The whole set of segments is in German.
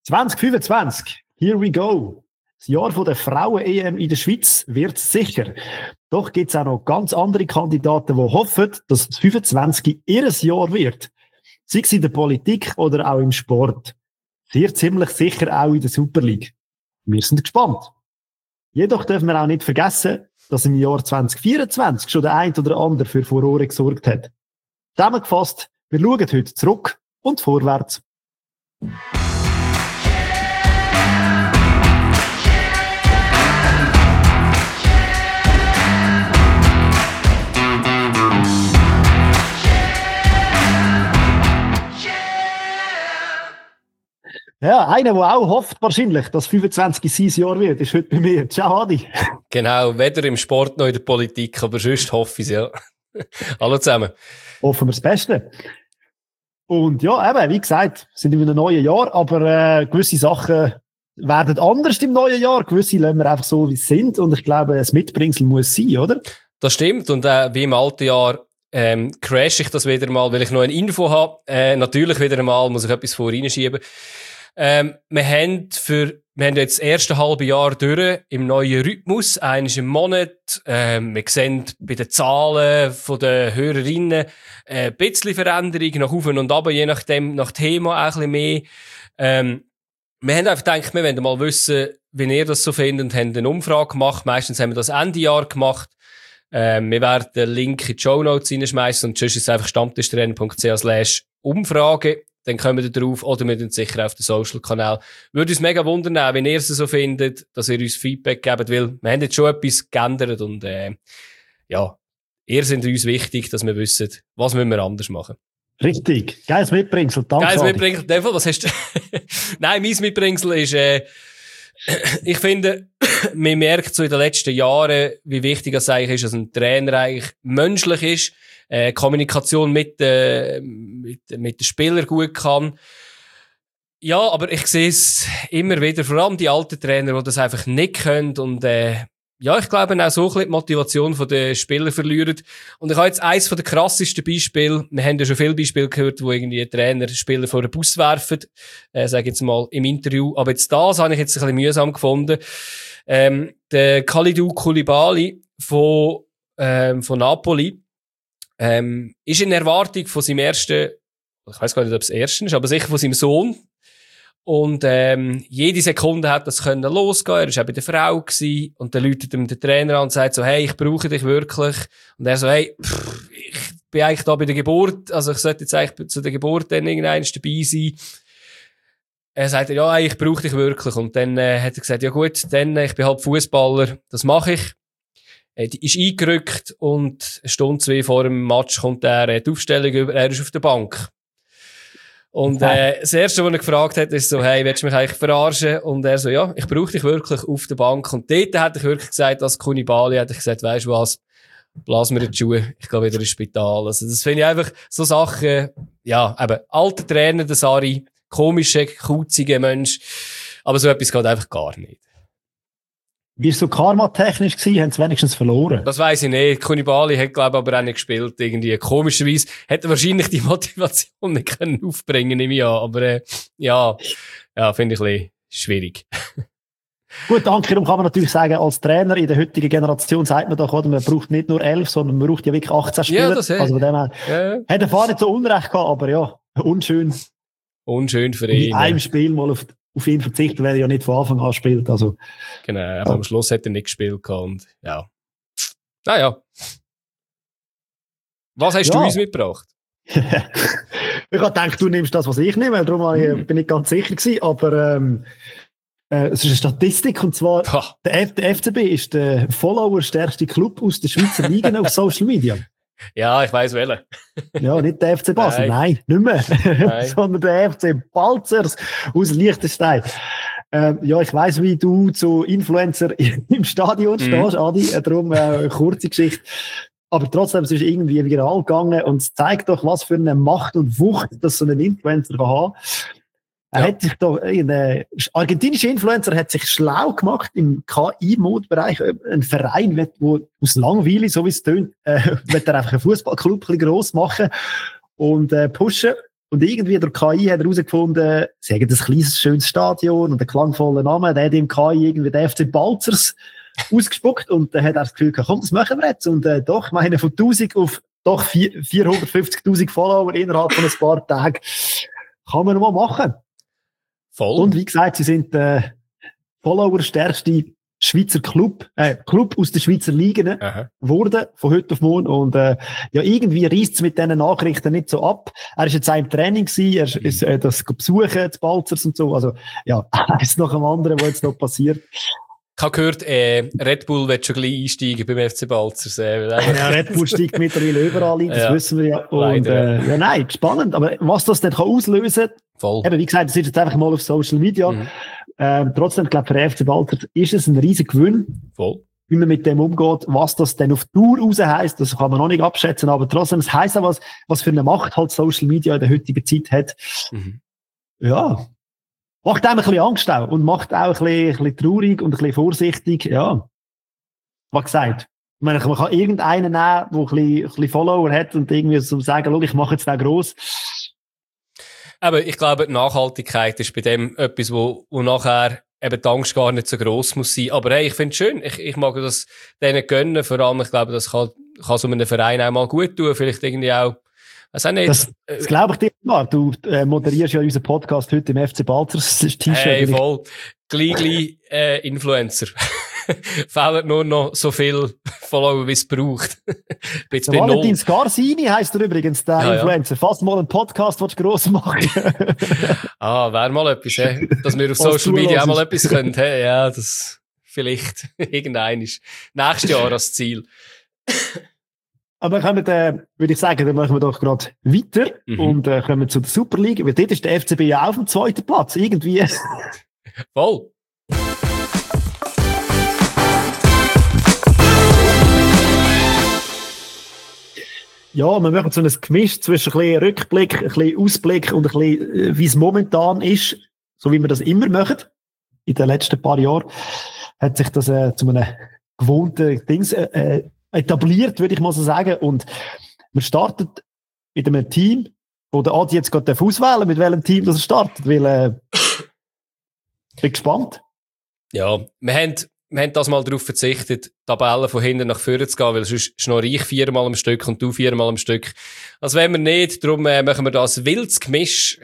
2025, here we go. Das Jahr der Frauen-EM in der Schweiz wird sicher. Doch gibt es auch noch ganz andere Kandidaten, die hoffen, dass das 25 ihr Jahr wird. Sei es in der Politik oder auch im Sport. Sehr ziemlich sicher auch in der Super League. Wir sind gespannt. Jedoch dürfen wir auch nicht vergessen, dass im Jahr 2024 schon der ein oder andere für Furore gesorgt hat. Zusammengefasst, wir schauen heute zurück und vorwärts. Ja, einer, der auch hofft wahrscheinlich, dass 25 sein Jahr wird, ist heute bei mir. Ciao, Adi. Genau, weder im Sport noch in der Politik, aber sonst hoffe ich es, ja. Hallo zusammen. Hoffen wir das Beste. Und ja, eben, wie gesagt, sind in einem neuen Jahr, aber gewisse Sachen werden anders im neuen Jahr. Gewisse lassen wir einfach so, wie sie sind. Und ich glaube, ein Mitbringsel muss sein, oder? Das stimmt. Und wie im alten Jahr crash ich das wieder mal, weil ich noch eine Info habe. Natürlich wieder einmal muss ich etwas vor reinschieben. Wir haben jetzt das erste halbe Jahr durch im neuen Rhythmus, einmal im Monat. Wir sehen bei den Zahlen der Hörerinnen ein bisschen Veränderung nach oben und runter, je nachdem, nach Thema auch ein bisschen mehr. Wir haben einfach gedacht, wir wollen mal wissen, wie ihr das so findet, und haben eine Umfrage gemacht. Meistens haben wir das Ende Jahr gemacht. Wir werden den Link in die Shownotes reinschmeißen und sonst ist es einfach stammtischtrainer.ch/Umfrage. Dann kommen wir drauf, oder wir tun sicher auf den Social-Kanal. Würde uns mega wundern, wenn ihr es so findet, dass ihr uns Feedback gebt, weil wir haben jetzt schon etwas geändert und ja, ihr seid uns wichtig, dass wir wissen, was müssen wir anders machen. Richtig. Geiles Mitbringsel, danke. Geiles Mitbringsel, Devil, was hast du? Nein, mein Mitbringsel ist, ich finde, man merkt so in den letzten Jahren, wie wichtig es eigentlich ist, dass ein Trainer eigentlich menschlich ist, Kommunikation mit den Spielern gut kann. Ja, aber ich sehe es immer wieder, vor allem die alten Trainer, die das einfach nicht können und ja, ich glaube auch so ein bisschen die Motivation der Spieler verlieren. Und ich habe jetzt eins der krassesten Beispiele, wir haben ja schon viele Beispiele gehört, wo irgendwie Trainer Spieler vor den Bus werfen, sage jetzt mal im Interview, aber jetzt das habe ich jetzt ein bisschen mühsam gefunden. Der Kalidou Koulibaly von Napoli, ist in Erwartung von seinem ersten, ich weiss gar nicht, ob es ersten ist, aber sicher von seinem Sohn. Und jede Sekunde hat das können losgehen. Er war auch bei der Frau gewesen, und dann läutet ihm der Trainer an und sagt so, hey, ich brauche dich wirklich. Und er so, hey, ich bin eigentlich da bei der Geburt, also ich sollte jetzt eigentlich zu der Geburt dann irgendwann dabei sein. Er sagt, ja, hey, ich brauche dich wirklich. Und dann hat er gesagt, ja gut, dann, ich bin halt Fußballer, das mache ich. Die ist eingerückt und eine Stunde, 2 vor dem Match kommt die Aufstellung über, er ist auf der Bank. Und das Erste, was er gefragt hat, ist so, hey, willst du mich eigentlich verarschen? Und er so, ja, ich brauche dich wirklich auf der Bank. Und dort hat er wirklich gesagt, als Koulibaly, hat er gesagt, weisst du was, blasen mir die Schuhe, ich gehe wieder ins Spital. Also das finde ich einfach so Sachen, ja, eben, alter Trainer, der Sarri, komischer, kauziger Mensch, aber so etwas geht einfach gar nicht. Wie war es so karmatechnisch gewesen? Haben sie wenigstens verloren? Das weiss ich nicht. Koulibaly hat, glaube ich, aber auch nicht gespielt. Irgendwie komischerweise hätte er wahrscheinlich die Motivation nicht können aufbringen im Jahr. Aber ja, finde ich ein bisschen schwierig. Gut, danke. Darum kann man natürlich sagen, als Trainer in der heutigen Generation sagt man doch, oder, man braucht nicht nur 11, sondern man braucht ja wirklich 18 Spieler. Ja, das also von dem her, hat er fast nicht so Unrecht gehabt, aber ja, unschön. Unschön für ihn. In einem Spiel mal auf ihn verzichten, weil er ja nicht von Anfang an spielt. Also, genau, aber am Schluss hat er nicht gespielt und ja. Naja. Was hast du uns mitgebracht? Ich habe gedacht, du nimmst das, was ich nehme, darum bin ich nicht ganz sicher gewesen, aber es ist eine Statistik, und zwar der FCB ist der followerstärkste Club aus der Schweizer Liga auf Social Media. Ja, ich weiss welchen. Ja, nicht der FC Basel, nein, nicht mehr. Nein. Sondern der FC Balzers aus Liechtenstein. Ja, ich weiss, wie du zu Influencer im Stadion stehst, Adi, darum kurze Geschichte. Aber trotzdem, es ist irgendwie viral gegangen und es zeigt doch, was für eine Macht und Wucht das so ein Influencer kann haben. Er hat sich da, ein argentinischer Influencer hat sich schlau gemacht im KI-Mode-Bereich. Ein Verein, der aus Langweile, so wie es tönt, wird er einfach einen Fußballclub ein bisschen gross machen und pushen. Und irgendwie der KI hat herausgefunden, sie haben ein kleines, schönes Stadion und einen klangvollen Namen. Der hat im KI irgendwie den FC Balzers ausgespuckt und dann hat er das Gefühl gehabt, komm, das machen wir jetzt. Und doch, ich meine, von 1000 auf doch 450.000 Follower innerhalb von ein paar Tagen kann man noch mal machen. Voll. Und wie gesagt, sie sind Follower-stärkste Schweizer Club aus der Schweizer Liga geworden, von heute auf morgen. Und ja, irgendwie reisst es mit diesen Nachrichten nicht so ab. Er ist jetzt auch im Training gewesen, er ist das besuchen, die Balzers und so. Also ja, eins nach dem anderen, was jetzt noch passiert. Ich habe gehört, Red Bull wird schon gleich einsteigen beim FC Balzers. Ja, Red Bull steigt mittlerweile überall ein, das wissen wir ja. Und, leider, ja, nein, spannend. Aber was das dann auslösen kann, voll. Eben, wie gesagt, das ist jetzt einfach mal auf Social Media. Trotzdem, ich glaube, für den FC Balzers ist es ein riesiger Gewinn. Voll. Wie man mit dem umgeht, was das dann auf Tour raus heisst, das kann man noch nicht abschätzen, aber trotzdem, es heisst auch was für eine Macht halt Social Media in der heutigen Zeit hat. Ja. Macht einem ein bisschen Angst auch und macht auch ein bisschen traurig und ein bisschen vorsichtig, ja. Was gesagt. Ich meine, man kann irgendeinen nehmen, der ein bisschen Follower hat und irgendwie so sagen, schau, ich mache jetzt auch gross. Aber ich glaube, die Nachhaltigkeit ist bei dem etwas, wo nachher eben die Angst gar nicht so gross muss sein. Aber hey, ich finde es schön. Ich mag das denen gönnen. Vor allem, ich glaube, das kann so einem Verein auch mal gut tun. Vielleicht irgendwie auch, weiß auch nicht. Das glaube ich dir mal. Du moderierst ja unseren Podcast heute im FC Balzers T-Shirt. Hey, voll. Gleich Influencer. Fehlen nur noch so viel Follower, wie es braucht. Valentin Scarsini heisst er übrigens, der Influencer. Ja. Fast mal einen Podcast, willst du gross machen. Wäre mal etwas, dass wir auf Social Media auch mal etwas können. Ja, das vielleicht irgendein ist. Nächstes Jahr als Ziel. Aber wir können, würde ich sagen, dann machen wir doch gerade weiter und kommen zu der Super League, weil dort ist der FCB ja auf dem 2. Platz. Irgendwie. Voll. Ja, wir machen so ein Gemisch zwischen ein bisschen Rückblick, ein bisschen Ausblick und ein bisschen, wie es momentan ist, so wie wir das immer machen. In den letzten paar Jahren hat sich das zu einem gewohnten Dings etabliert, würde ich mal so sagen. Und wir starten mit einem Team, wo der Adi jetzt gerade auswählen, mit welchem Team das er startet, weil ich bin gespannt. Ja, wir haben das mal darauf verzichtet, die Tabellen von hinten nach vorne zu gehen, weil sonst schnorre ich 4-mal am Stück und du 4-mal am Stück. Das wollen wir nicht, darum machen wir das wildes Gemisch.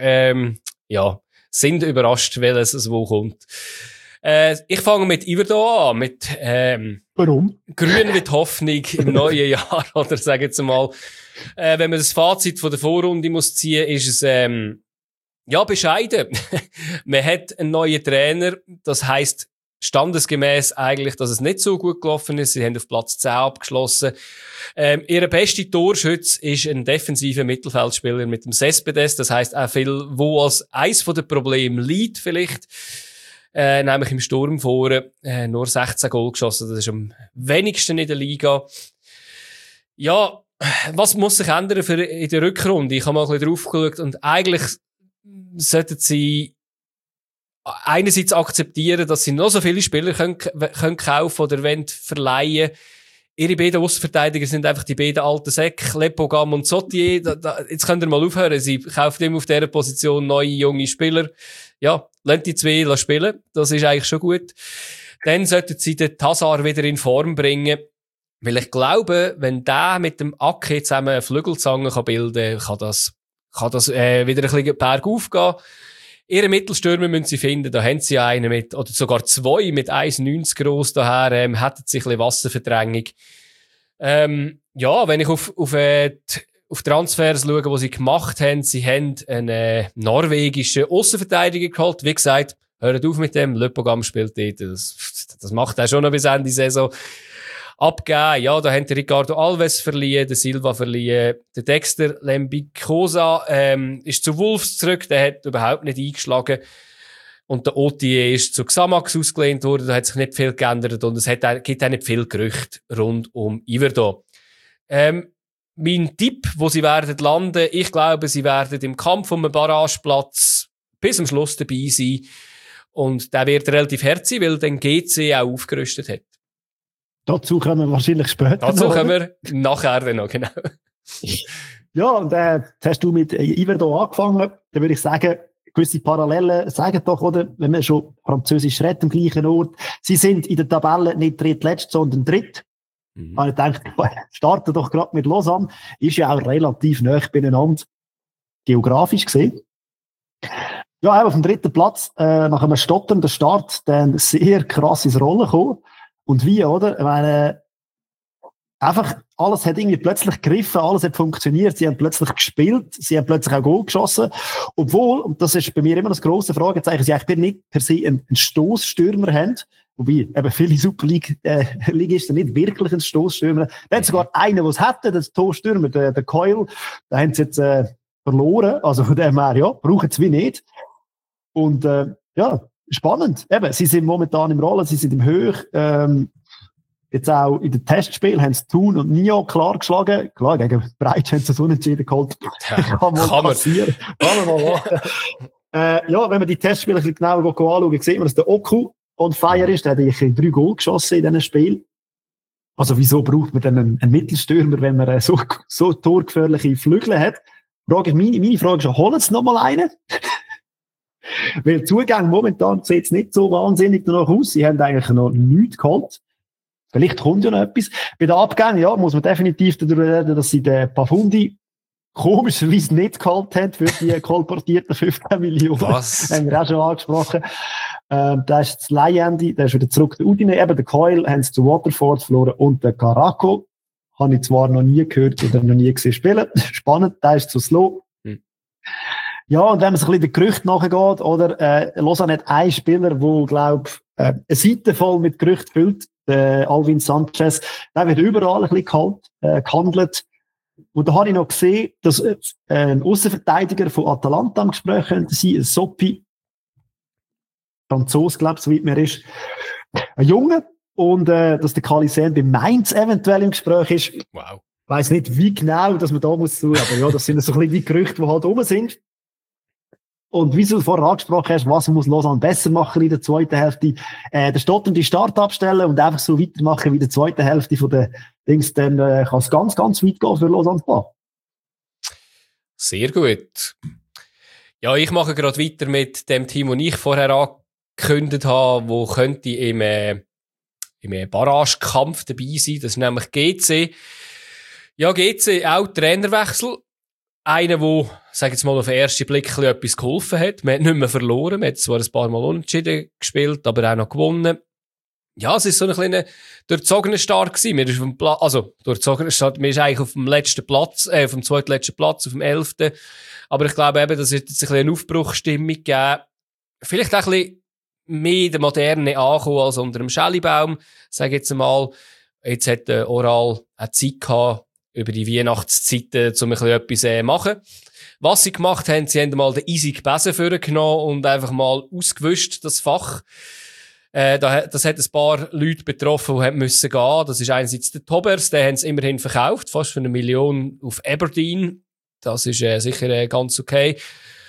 Sind überrascht, welches wo kommt. Ich fange mit Iverdon an, mit Warum? Grün wie die Hoffnung im neuen Jahr, oder sag jetzt mal. Wenn man das Fazit von der Vorrunde muss ziehen, ist es bescheiden. Man hat einen neuen Trainer, das heisst standesgemäß eigentlich, dass es nicht so gut gelaufen ist. Sie haben auf Platz 10 abgeschlossen. Ihr bester Torschütz ist ein defensiver Mittelfeldspieler mit dem Cespedes. Das heisst auch viel, wo als eins von den Problemen liegt vielleicht. Nämlich im Sturm vorne. Nur 16 Goal geschossen. Das ist am wenigsten in der Liga. Ja, was muss sich ändern für in der Rückrunde? Ich habe mal ein bisschen drauf geschaut und eigentlich sollten sie einerseits akzeptieren, dass sie noch so viele Spieler können kaufen oder wollen verleihen. Ihre beiden Außenverteidiger sind einfach die beiden alten Säcke, Lepogam und Sotier. Jetzt könnt ihr mal aufhören. Sie kaufen immer auf dieser Position neue, junge Spieler. Ja, lasst die zwei spielen. Das ist eigentlich schon gut. Dann sollten sie den Tassar wieder in Form bringen. Weil ich glaube, wenn der mit dem Ake zusammen eine Flügelzange bilden kann, das wieder ein bisschen bergauf gehen. Ihre Mittelstürmer müssen sie finden, da haben sie einen mit, oder sogar zwei mit 1,90 gross daher, hätten sie ein bisschen Wasserverdrängung. Wenn ich auf Transfers schaue, die sie gemacht haben, sie haben einen norwegischen Aussenverteidiger geholt. Wie gesagt, hört auf mit dem, Lepogam spielt dort, das macht er schon noch bis Ende Saison. Abgeben, ja, da haben der Ricardo Alves verliehen, der Silva verliehen, der Dexter Lembikosa ist zu Wolves zurück, der hat überhaupt nicht eingeschlagen und der Otier ist zu Xamax ausgelehnt worden, da hat sich nicht viel geändert und es gibt auch nicht viel Gerüchte rund um Iverdon. Mein Tipp, wo sie werden landen, ich glaube, sie werden im Kampf um einen Barrageplatz bis zum Schluss dabei sein und der wird relativ hart sein, weil den GC auch aufgerüstet hat. Dazu kommen wir wahrscheinlich später. Dazu kommen wir nachher dann noch, genau. Ja, und hast du mit Yverdo angefangen, dann würde ich sagen, gewisse Parallelen sagen doch, oder, wenn man schon Französisch redet am gleichen Ort, sie sind in der Tabelle nicht drittletzt, sondern dritt. Ich dachte, starten doch gerade mit Lausanne, ist ja auch relativ nah beieinander, geografisch gesehen. Ja, auf dem dritten Platz, nach einem stotternden Start, dann sehr krasses Rollen gekommen. Und wie, oder? Ich meine, einfach, alles hat irgendwie plötzlich gegriffen, alles hat funktioniert, sie haben plötzlich gespielt, sie haben plötzlich auch Goal geschossen. Obwohl, und das ist bei mir immer das grosse Fragezeichen, sie eigentlich nicht per se einen Stoßstürmer haben. Wobei, eben viele Super League-Ligisten nicht wirklich einen Stoßstürmer. Da hat sogar einen, der es hätte, der Torstürmer, der Coyle, da haben sie jetzt verloren. Also von dem her, ja, brauchen sie wie nicht. Und ja, spannend. Eben, sie sind momentan im Rollen, sie sind im Höch. Jetzt auch in den Testspielen haben sie Thun und Nio klar geschlagen. Klar, gegen Breitsch haben sie das Unentschieden geholt. Kann man passieren. Kann man mal machen. Ja, wenn man die Testspiele ein bisschen genauer anschauen, sieht man, dass der Oku on fire ist. Der hat eigentlich 3 Goal geschossen in diesem Spiel. Also wieso braucht man dann einen Mittelstürmer, wenn man so torgefährliche Flügel hat? Meine Frage ist, holen sie noch mal einen? Weil Zugang momentan sieht es nicht so wahnsinnig danach aus. Sie haben eigentlich noch nichts geholt. Vielleicht kommt ja noch etwas. Bei den Abgängen, ja, muss man definitiv darüber reden, dass sie den Pafundi komischerweise nicht geholt haben für die kolportierten 15 Millionen. Was? Haben wir auch schon angesprochen. Da ist das Leihende, der ist wieder zurück zu Udine. Eben, der Coyle haben sie zu Waterford verloren und der Caraco. Habe ich zwar noch nie gehört oder noch nie gesehen spielen. Spannend, der ist zu slow. Ja, und wenn man so ein bisschen den Gerüchten nachgeht, oder, Lausanne hat einen Spieler, der, glaube eine Seite voll mit Gerüchten füllt, der Alvin Sanchez, der wird überall ein bisschen gehandelt. Und da habe ich noch gesehen, dass ein Aussenverteidiger von Atalanta am Gespräch könnte sein, ein Soppi, Franzose, glaube ich, soweit mir ist, ein Junge, und dass der Calisan bei Mainz eventuell im Gespräch ist. Wow. Ich weiss nicht, wie genau, dass man da muss suchen, aber ja, das sind so ein bisschen die Gerüchte, die halt rum sind. Und wie du vorher angesprochen hast, was muss Lausanne besser machen in der zweiten Hälfte? Den stotternde Start abstellen und einfach so weitermachen wie in der zweiten Hälfte von der Dings, dann kann es ganz, ganz weit gehen für Lausanne Spa. Sehr gut. Ja, ich mache gerade weiter mit dem Team, das ich vorher angekündigt habe, wo könnte im Barragekampf dabei sein. Das ist nämlich GC. Ja, GC auch Trainerwechsel. Einer, der, sag jetzt mal, auf den ersten Blick etwas geholfen hat. Man hat nicht mehr verloren. Man hat zwar ein paar Mal unentschieden gespielt, aber auch noch gewonnen. Ja, es ist so ein kleiner durchzogener Start gewesen. Wir ist auf dem durchzogener Start. Wir ist eigentlich auf dem letzten Platz, auf dem zweitletzten Platz, auf dem 11. Aber ich glaube eben, das wird jetzt ein bisschen eine Aufbruchsstimmung geben. Vielleicht auch ein bisschen mehr der Moderne ankommen als unter dem Schellibaum. Sag jetzt mal, jetzt hat Oral auch Zeit gehabt, über die Weihnachtszeiten, um ein bisschen etwas machen. Was sie gemacht haben, sie haben mal den Isaac Besen vorgenommen und einfach mal ausgewischt, das Fach. Das hat ein paar Leute betroffen, die haben müssen gehen. Das ist einerseits der Tobers, den haben sie immerhin verkauft, fast für 1 Million auf Aberdeen. Das ist sicher ganz okay.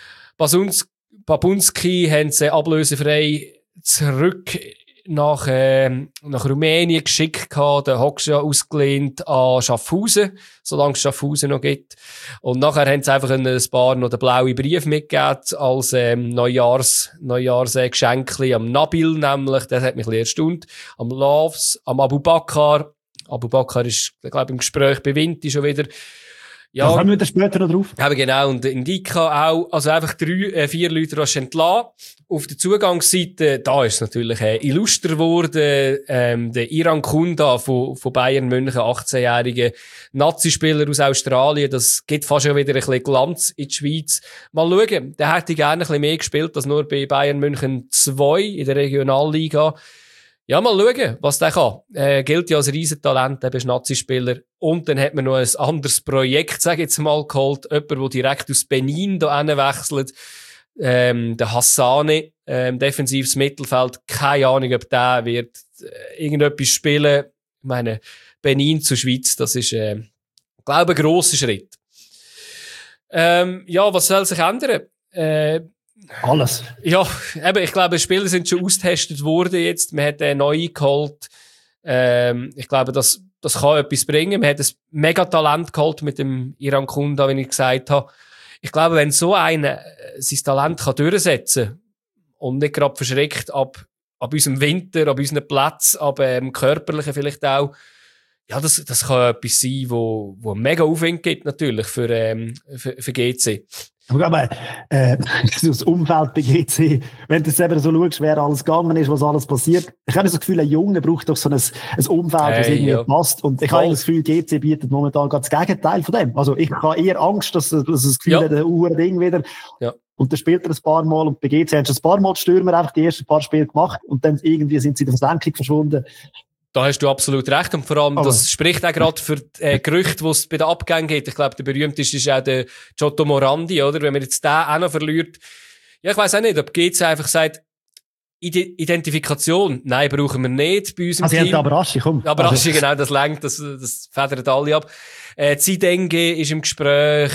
Babunski haben sie ablösefrei zurück nach Rumänien geschickt gehabt, den Hoxha ausgelehnt an Schaffhausen, solange es Schaffhausen noch gibt. Und nachher haben sie einfach ein paar noch den blauen Brief mitgegeben, als Neujahrsgeschenkli am Nabil nämlich, das hat mich ein bisschen erstaunt, am Loves, am Abu Bakr. Abu Bakr ist, glaube ich, im Gespräch bei Vinti schon wieder. Ja, da kommen wir später noch drauf. Eben genau, und Indika auch, also einfach 4 Leute rasch entlassen. Auf der Zugangsseite, da ist es natürlich illustrer geworden, der Iran Kunda von Bayern München, 18-jährige Nazi-Spieler aus Australien, das gibt fast schon wieder ein bisschen Glanz in die Schweiz. Mal schauen, der hätte gerne ein bisschen mehr gespielt als nur bei Bayern München 2 in der Regionalliga. Ja, mal schauen, was der kann. Gilt ja als Riesentalent, eben Nazi-Spieler. Und dann hat man noch ein anderes Projekt, sag ich jetzt mal, geholt. Jemand, der direkt aus Benin da wechselt. Der Hassane, defensives Mittelfeld. Keine Ahnung, ob der wird irgendetwas spielen. Ich meine, Benin zur Schweiz, das ist, glaube ich, ein grosser Schritt. Ja, was soll sich ändern? Alles. Ja, eben, ich glaube, die Spieler sind schon ausgetestet worden jetzt. Man hat neue geholt. Ich glaube, das das kann etwas bringen. Man hat ein Megatalent geholt mit dem Iran Kunda, wie ich gesagt habe. Ich glaube, wenn so einer sein Talent kann durchsetzen und nicht gerade verschreckt ab unserem Winter, ab unseren Plätzen, ab körperlichen vielleicht auch, ja, das kann etwas sein, wo mega Aufwind gibt, natürlich, für GC. Aber das Umfeld bei GC, wenn du es eben so schaust, wer alles gegangen ist, was alles passiert. Ich habe so das Gefühl, ein Junge braucht doch so ein Umfeld, das irgendwie passt. Und ich habe das Gefühl, GC bietet momentan gerade das Gegenteil von dem. Also ich habe eher Angst, dass das Gefühl hat, ein Ding wieder. Ja. Und dann spielt er ein paar Mal und bei GC haben sie ein paar Mal die Stürmer einfach die ersten paar Spiele gemacht und dann irgendwie sind sie in der Versenkung verschwunden. Da hast du absolut recht. Und vor allem, das spricht auch gerade für die Gerüchte, die es bei den Abgängen gibt. Ich glaube, der berühmteste ist auch der Giotto Morandi, oder? Wenn man jetzt den auch noch verliert. Ja, ich weiss auch nicht, ob GC einfach sagt, Identifikation, nein, brauchen wir nicht bei uns im Team. Sie haben Abrashi, komm. Abrashi, genau, das lenkt, das federt alle ab. Zidenge ist im Gespräch,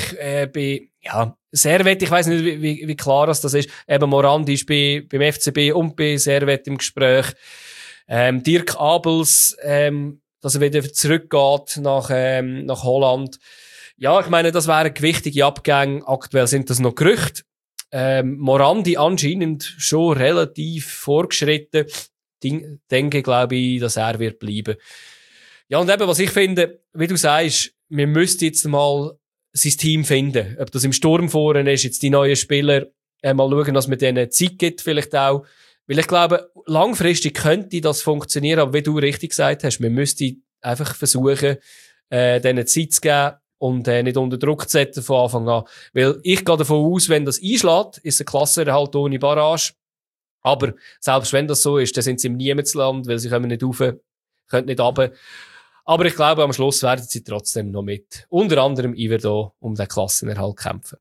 Servet, ich weiss nicht, wie klar das ist. Eben Morandi ist beim FCB und bei Servet im Gespräch. Dirk Abels, dass er wieder zurückgeht nach Holland. Ja, ich meine, das wären gewichtige Abgänge. Aktuell sind das noch Gerüchte. Morandi anscheinend schon relativ vorgeschritten. Denke, glaube ich, dass er wird bleiben. Ja, und eben, was ich finde, wie du sagst, wir müssten jetzt mal sein Team finden. Ob das im Sturm vorne ist, jetzt die neuen Spieler, mal schauen, dass man denen Zeit gibt, vielleicht auch. Weil ich glaube, langfristig könnte das funktionieren, aber wie du richtig gesagt hast, wir müssten einfach versuchen, denen Zeit zu geben und nicht unter Druck zu setzen von Anfang an. Weil ich gehe davon aus, wenn das einschlägt, ist ein Klassenerhalt ohne Barrage. Aber selbst wenn das so ist, dann sind sie im Niemandsland, weil sie kommen nicht rauf, können nicht runter. Aber ich glaube, am Schluss werden sie trotzdem noch mit unter anderem Iverdon um den Klassenerhalt kämpfen.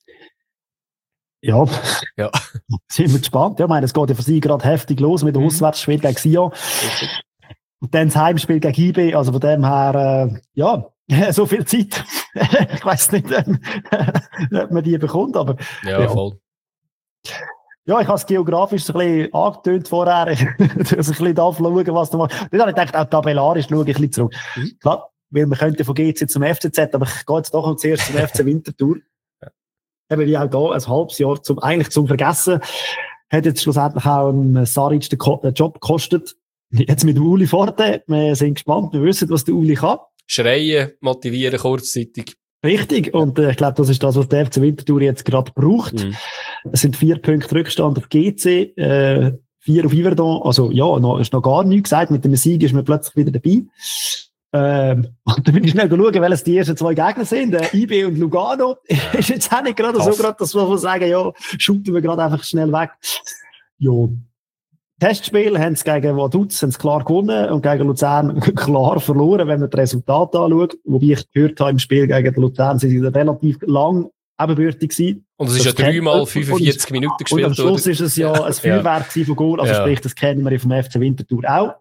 Ja. Sind wir gespannt. Ja, ich meine, es geht ja für sie gerade heftig los mit dem Auswärtsspiel gegen Sion. Und dann das Heimspiel gegen IB. Also von dem her, so viel Zeit. Ich weiss nicht, ob man die bekommt, aber. Ja, voll. Ja, ich habe es geografisch so ein bisschen angetönt vorher. Dass ich ein bisschen schauen, was du machst. Dann habe ich gedacht, auch tabellarisch schaue ich ein bisschen zurück. Klar, weil man könnte von GC zum FCZ, aber ich gehe jetzt doch zuerst zum FC Winterthur. Eben wie auch da, ein halbes Jahr zum Vergessen. Hat jetzt schlussendlich auch Saric den Job gekostet. Jetzt mit dem Uli Forte. Wir sind gespannt. Wir wissen, was der Uli kann. Schreien, motivieren, kurzzeitig. Richtig. Und ich glaube, das ist das, was der FC Winterthur jetzt gerade braucht. Es sind 4 Punkte Rückstand auf GC, 4 auf Iverdon. Also ja, ist noch gar nichts gesagt. Mit dem Sieg ist man plötzlich wieder dabei. Und dann bin ich schnell schauen, welches die ersten 2 Gegner sind. IB und Lugano. Ist jetzt auch nicht gerade so, dass man sagen, ja, shooten wir gerade einfach schnell weg. Ja. Testspiel haben sie gegen Vaduz klar gewonnen und gegen Luzern klar verloren, wenn man das Resultat anschaut. Wobei ich gehört habe, im Spiel gegen Luzern sind sie relativ lang ebenbürtig gewesen. Und es ist ja 3-mal 45 Minuten gespielt. Und am Schluss ist es ja ein Feuerwerk von Goal. Also sprich, das kennen wir vom FC Winterthur auch.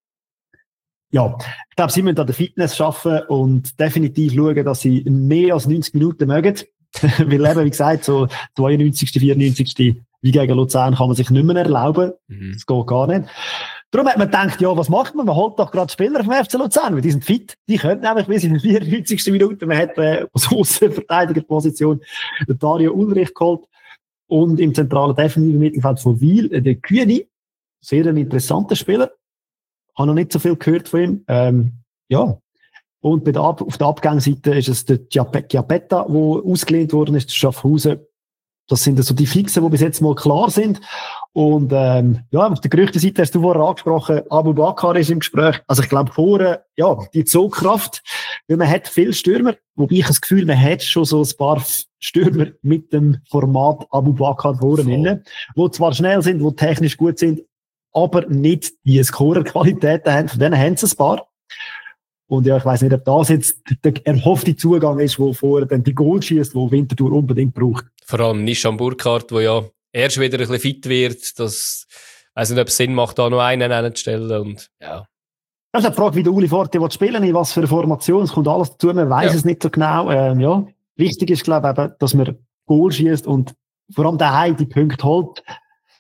Ja, ich glaube, sie müssen an der Fitness arbeiten und definitiv schauen, dass sie mehr als 90 Minuten mögen. Weil eben, wie gesagt, so 92., 94. wie gegen Luzern kann man sich nicht mehr erlauben. Das geht gar nicht. Darum hat man gedacht, ja, was macht man? Man holt doch gerade Spieler vom FC Luzern, weil die sind fit. Die können nämlich bis in der 94. Minute. Man hat aus Aussenverteidigerposition den Dario Ulrich geholt und im zentralen defensiven Mittelfeld von Wiel den Kühni. Sehr ein interessanter Spieler. Habe noch nicht so viel gehört von ihm. Ja. Und auf der Abgangsseite ist es der Chiappetta, der ausgelehnt worden ist, der Schaffhausen. Das sind so die Fixen, die bis jetzt mal klar sind. Und auf der Gerüchtenseite hast du vorher angesprochen, Abu Bakar ist im Gespräch. Also ich glaube vorher, die Zugkraft, weil man hat viele Stürmer, wobei ich das Gefühl, man hat schon so ein paar Stürmer mit dem Format Abu Bakar vorne, die zwar schnell sind, die technisch gut sind, aber nicht die Scorer-Qualitäten haben. Von denen haben sie ein paar. Und ja, ich weiss nicht, ob das jetzt der erhoffte Zugang ist, wo vorher dann die Goal schießt, wo Winterthur unbedingt braucht. Vor allem Nishan Burkhardt, der ja erst wieder ein bisschen fit wird. Das, weiss nicht, ob es Sinn macht, da noch einen hinzustellen. Und ja. Das ist die Frage, wie der Uli Forte spielen will, in was für eine Formation. Es kommt alles dazu, man weiss es nicht so genau. Wichtig ist, glaube ich, dass man Goal schießt und vor allem daheim die Punkte holt.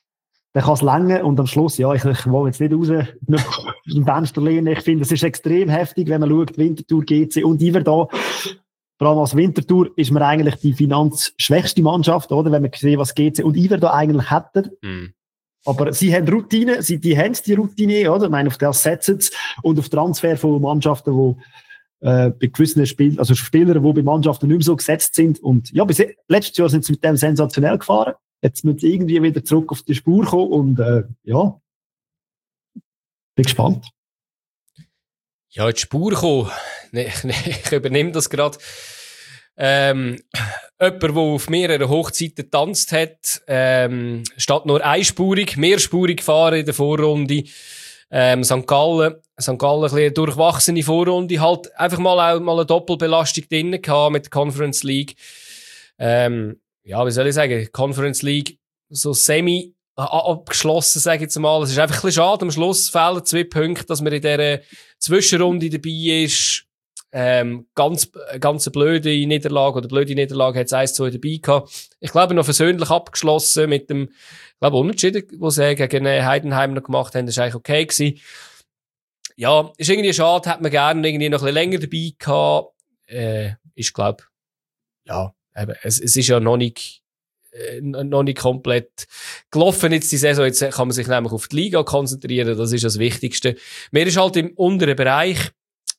dann kann es länger und am Schluss, ja, ich will jetzt nicht raus aus dem Fenster lehnen. Ich finde, es ist extrem heftig, wenn man schaut, Winterthur, GC und Iverdon. Vor allem als Winterthur ist man eigentlich die finanzschwächste Mannschaft, oder? Wenn man sieht, was GC und Iverdon eigentlich hätten. Aber sie haben Routine, die haben die Routine, oder? Ich meine, auf das setzen sie und auf Transfer von Mannschaften, die bei gewissen Spielern, also Spieler, die bei Mannschaften nicht mehr so gesetzt sind. Und ja, letztes Jahr sind sie mit dem sensationell gefahren. Jetzt müssen sie irgendwie wieder zurück auf die Spur kommen und ja, bin gespannt. Ja, in die Spur kommen. Ich übernehme das gerade. Jemand, der auf mehreren Hochzeiten getanzt hat, statt nur einspurig, mehrspurig gefahren in der Vorrunde. St. Gallen ein bisschen eine durchwachsene Vorrunde, halt einfach mal eine Doppelbelastung drin gehabt mit der Conference League. Ja, wie soll ich sagen, Conference League so semi abgeschlossen, sage ich jetzt mal. Es ist einfach ein bisschen schade, am Schluss fehlen 2 Punkte, dass man in dieser Zwischenrunde dabei ist. Ganz eine blöde Niederlage hat es 1-2 dabei gehabt. Ich glaube, noch versöhnlich abgeschlossen mit dem, ich glaube, Unentschieden, was sie gegen Heidenheim noch gemacht haben, das war eigentlich okay gewesen. Ja, ist irgendwie schade, hätte man gerne irgendwie noch ein bisschen länger dabei gehabt. Ich glaube, ja, eben, es ist ja noch nicht komplett gelaufen jetzt die Saison. Jetzt kann man sich nämlich auf die Liga konzentrieren, das ist das Wichtigste. Mir ist halt im unteren Bereich,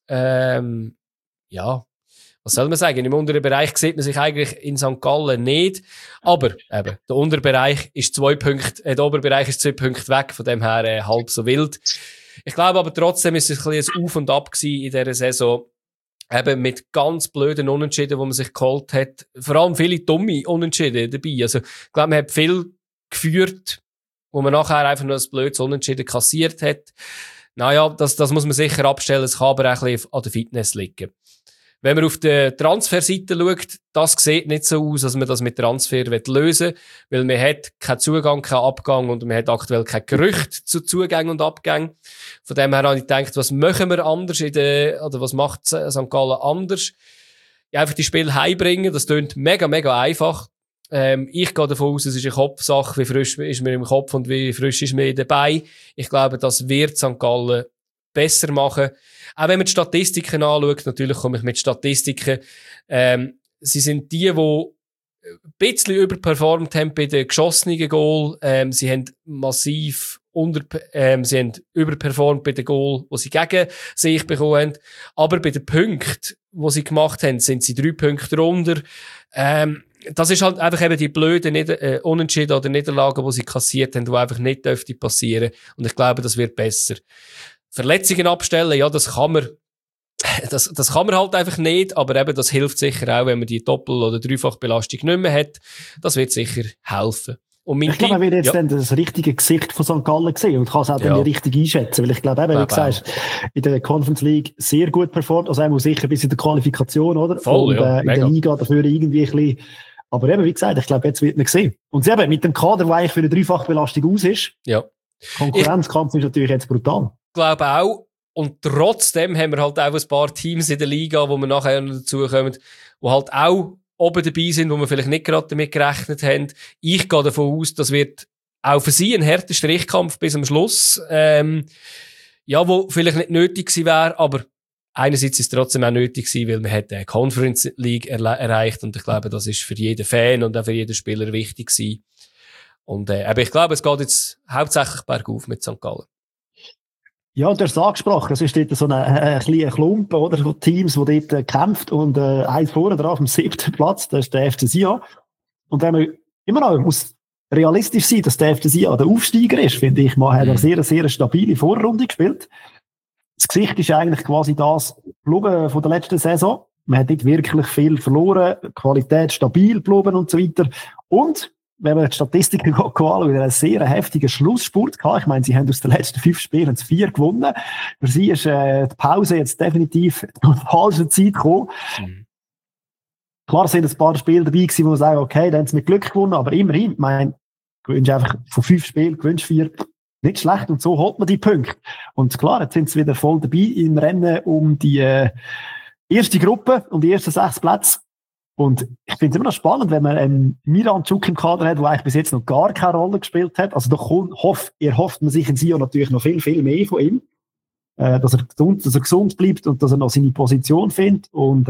ja, was soll man sagen? Im unteren Bereich sieht man sich eigentlich in St. Gallen nicht. Aber eben, der Unterbereich ist 2 Punkte, der Oberbereich ist 2 Punkte weg, von dem her halb so wild. Ich glaube aber trotzdem ist es ein bisschen ein Auf und Ab gewesen in dieser Saison. Eben mit ganz blöden Unentschieden, die man sich geholt hat. Vor allem viele dumme Unentschieden dabei. Also, ich glaube, man hat viel geführt, wo man nachher einfach nur ein blödes Unentschieden kassiert hat. Naja, das muss man sicher abstellen. Es kann aber auch ein bisschen an der Fitness liegen. Wenn man auf der Transferseite schaut, das sieht nicht so aus, dass man das mit Transfer lösen will, weil man hat keinen Zugang, keinen Abgang und man hat aktuell kein Gerücht zu Zugängen und Abgängen. Von dem her habe ich gedacht, was machen wir anders oder was macht St. Gallen anders? Ja, einfach die Spiele heimbringen, das klingt mega, mega einfach. Ich gehe davon aus, es ist eine Kopfsache, wie frisch ist man im Kopf und wie frisch ist man dabei. Ich glaube, das wird St. Gallen besser machen. Auch wenn man die Statistiken anschaut, natürlich komme ich mit Statistiken, sie sind die ein bisschen überperformt haben bei den geschossenen Goal. Sie haben massiv sie haben überperformt bei den Goal, die sie gegen sich bekommen haben. Aber bei den Punkten, die sie gemacht haben, sind sie 3 Punkte runter. Das ist halt einfach eben die blöden Unentschieden oder Niederlagen, die sie kassiert haben, die einfach nicht passieren dürfen. Und ich glaube, das wird besser. Verletzungen abstellen, ja, das kann man halt einfach nicht, aber eben, das hilft sicher auch, wenn man die Doppel- oder Dreifachbelastung nicht mehr hat. Das wird sicher helfen. Und ich glaube, man wird jetzt dann das richtige Gesicht von St. Gallen sehen und kann es auch dann richtig einschätzen, weil ich glaube eben, wie du sagst, in der Conference League sehr gut performt, also einmal sicher bis in der Qualifikation, oder? Voll, und in der Liga dafür irgendwie ein bisschen, aber eben, wie gesagt, ich glaube, jetzt wird man sehen. Und eben, mit dem Kader, der eigentlich für eine Dreifachbelastung aus ist, Konkurrenzkampf ist natürlich jetzt brutal. Ich glaube auch. Und trotzdem haben wir halt auch ein paar Teams in der Liga, wo wir nachher noch dazu kommen, die halt auch oben dabei sind, wo wir vielleicht nicht gerade damit gerechnet haben. Ich gehe davon aus, das wird auch für sie ein harter Strichkampf bis zum Schluss. Ja, wo vielleicht nicht nötig gewesen wäre, aber einerseits ist es trotzdem auch nötig gewesen, weil man hat eine Conference League erreicht und ich glaube, das ist für jeden Fan und auch für jeden Spieler wichtig gewesen. Und aber ich glaube, es geht jetzt hauptsächlich bergauf mit St. Gallen. Ja, du hast es angesprochen, es ist dort so ein kleiner Klumpen, oder? So Teams, die dort kämpft und eins vorne drauf, am 7. Platz, das ist der FC Sion. Und wenn man immer noch muss realistisch sein, dass der FC Sion der Aufsteiger ist, finde ich, man hat eine sehr, sehr stabile Vorrunde gespielt. Das Gesicht ist eigentlich quasi das geblieben von der letzten Saison. Man hat nicht wirklich viel verloren, Qualität stabil geblieben und so weiter. Und wenn man die Statistiken anschaut, einen sehr heftigen Schlussspurt gehabt. Ich meine, sie haben aus den letzten 5 Spielen 4 gewonnen. Für sie ist die Pause jetzt definitiv zur falschen Zeit gekommen. Klar sind ein paar Spiele dabei gewesen, wo man sagt, okay, dann haben sie mit Glück gewonnen, aber immerhin, ich meine, gewünscht einfach von 5 Spielen, gewünscht 4, nicht schlecht, und so holt man die Punkte. Und klar, jetzt sind sie wieder voll dabei im Rennen um die erste Gruppe, um die ersten 6 Plätze. Und ich finde es immer noch spannend, wenn man einen Miranchuk im Kader hat, der eigentlich bis jetzt noch gar keine Rolle gespielt hat. Also da hofft man sich in Sion natürlich noch viel, viel mehr von ihm. Dass er gesund bleibt und dass er noch seine Position findet. Und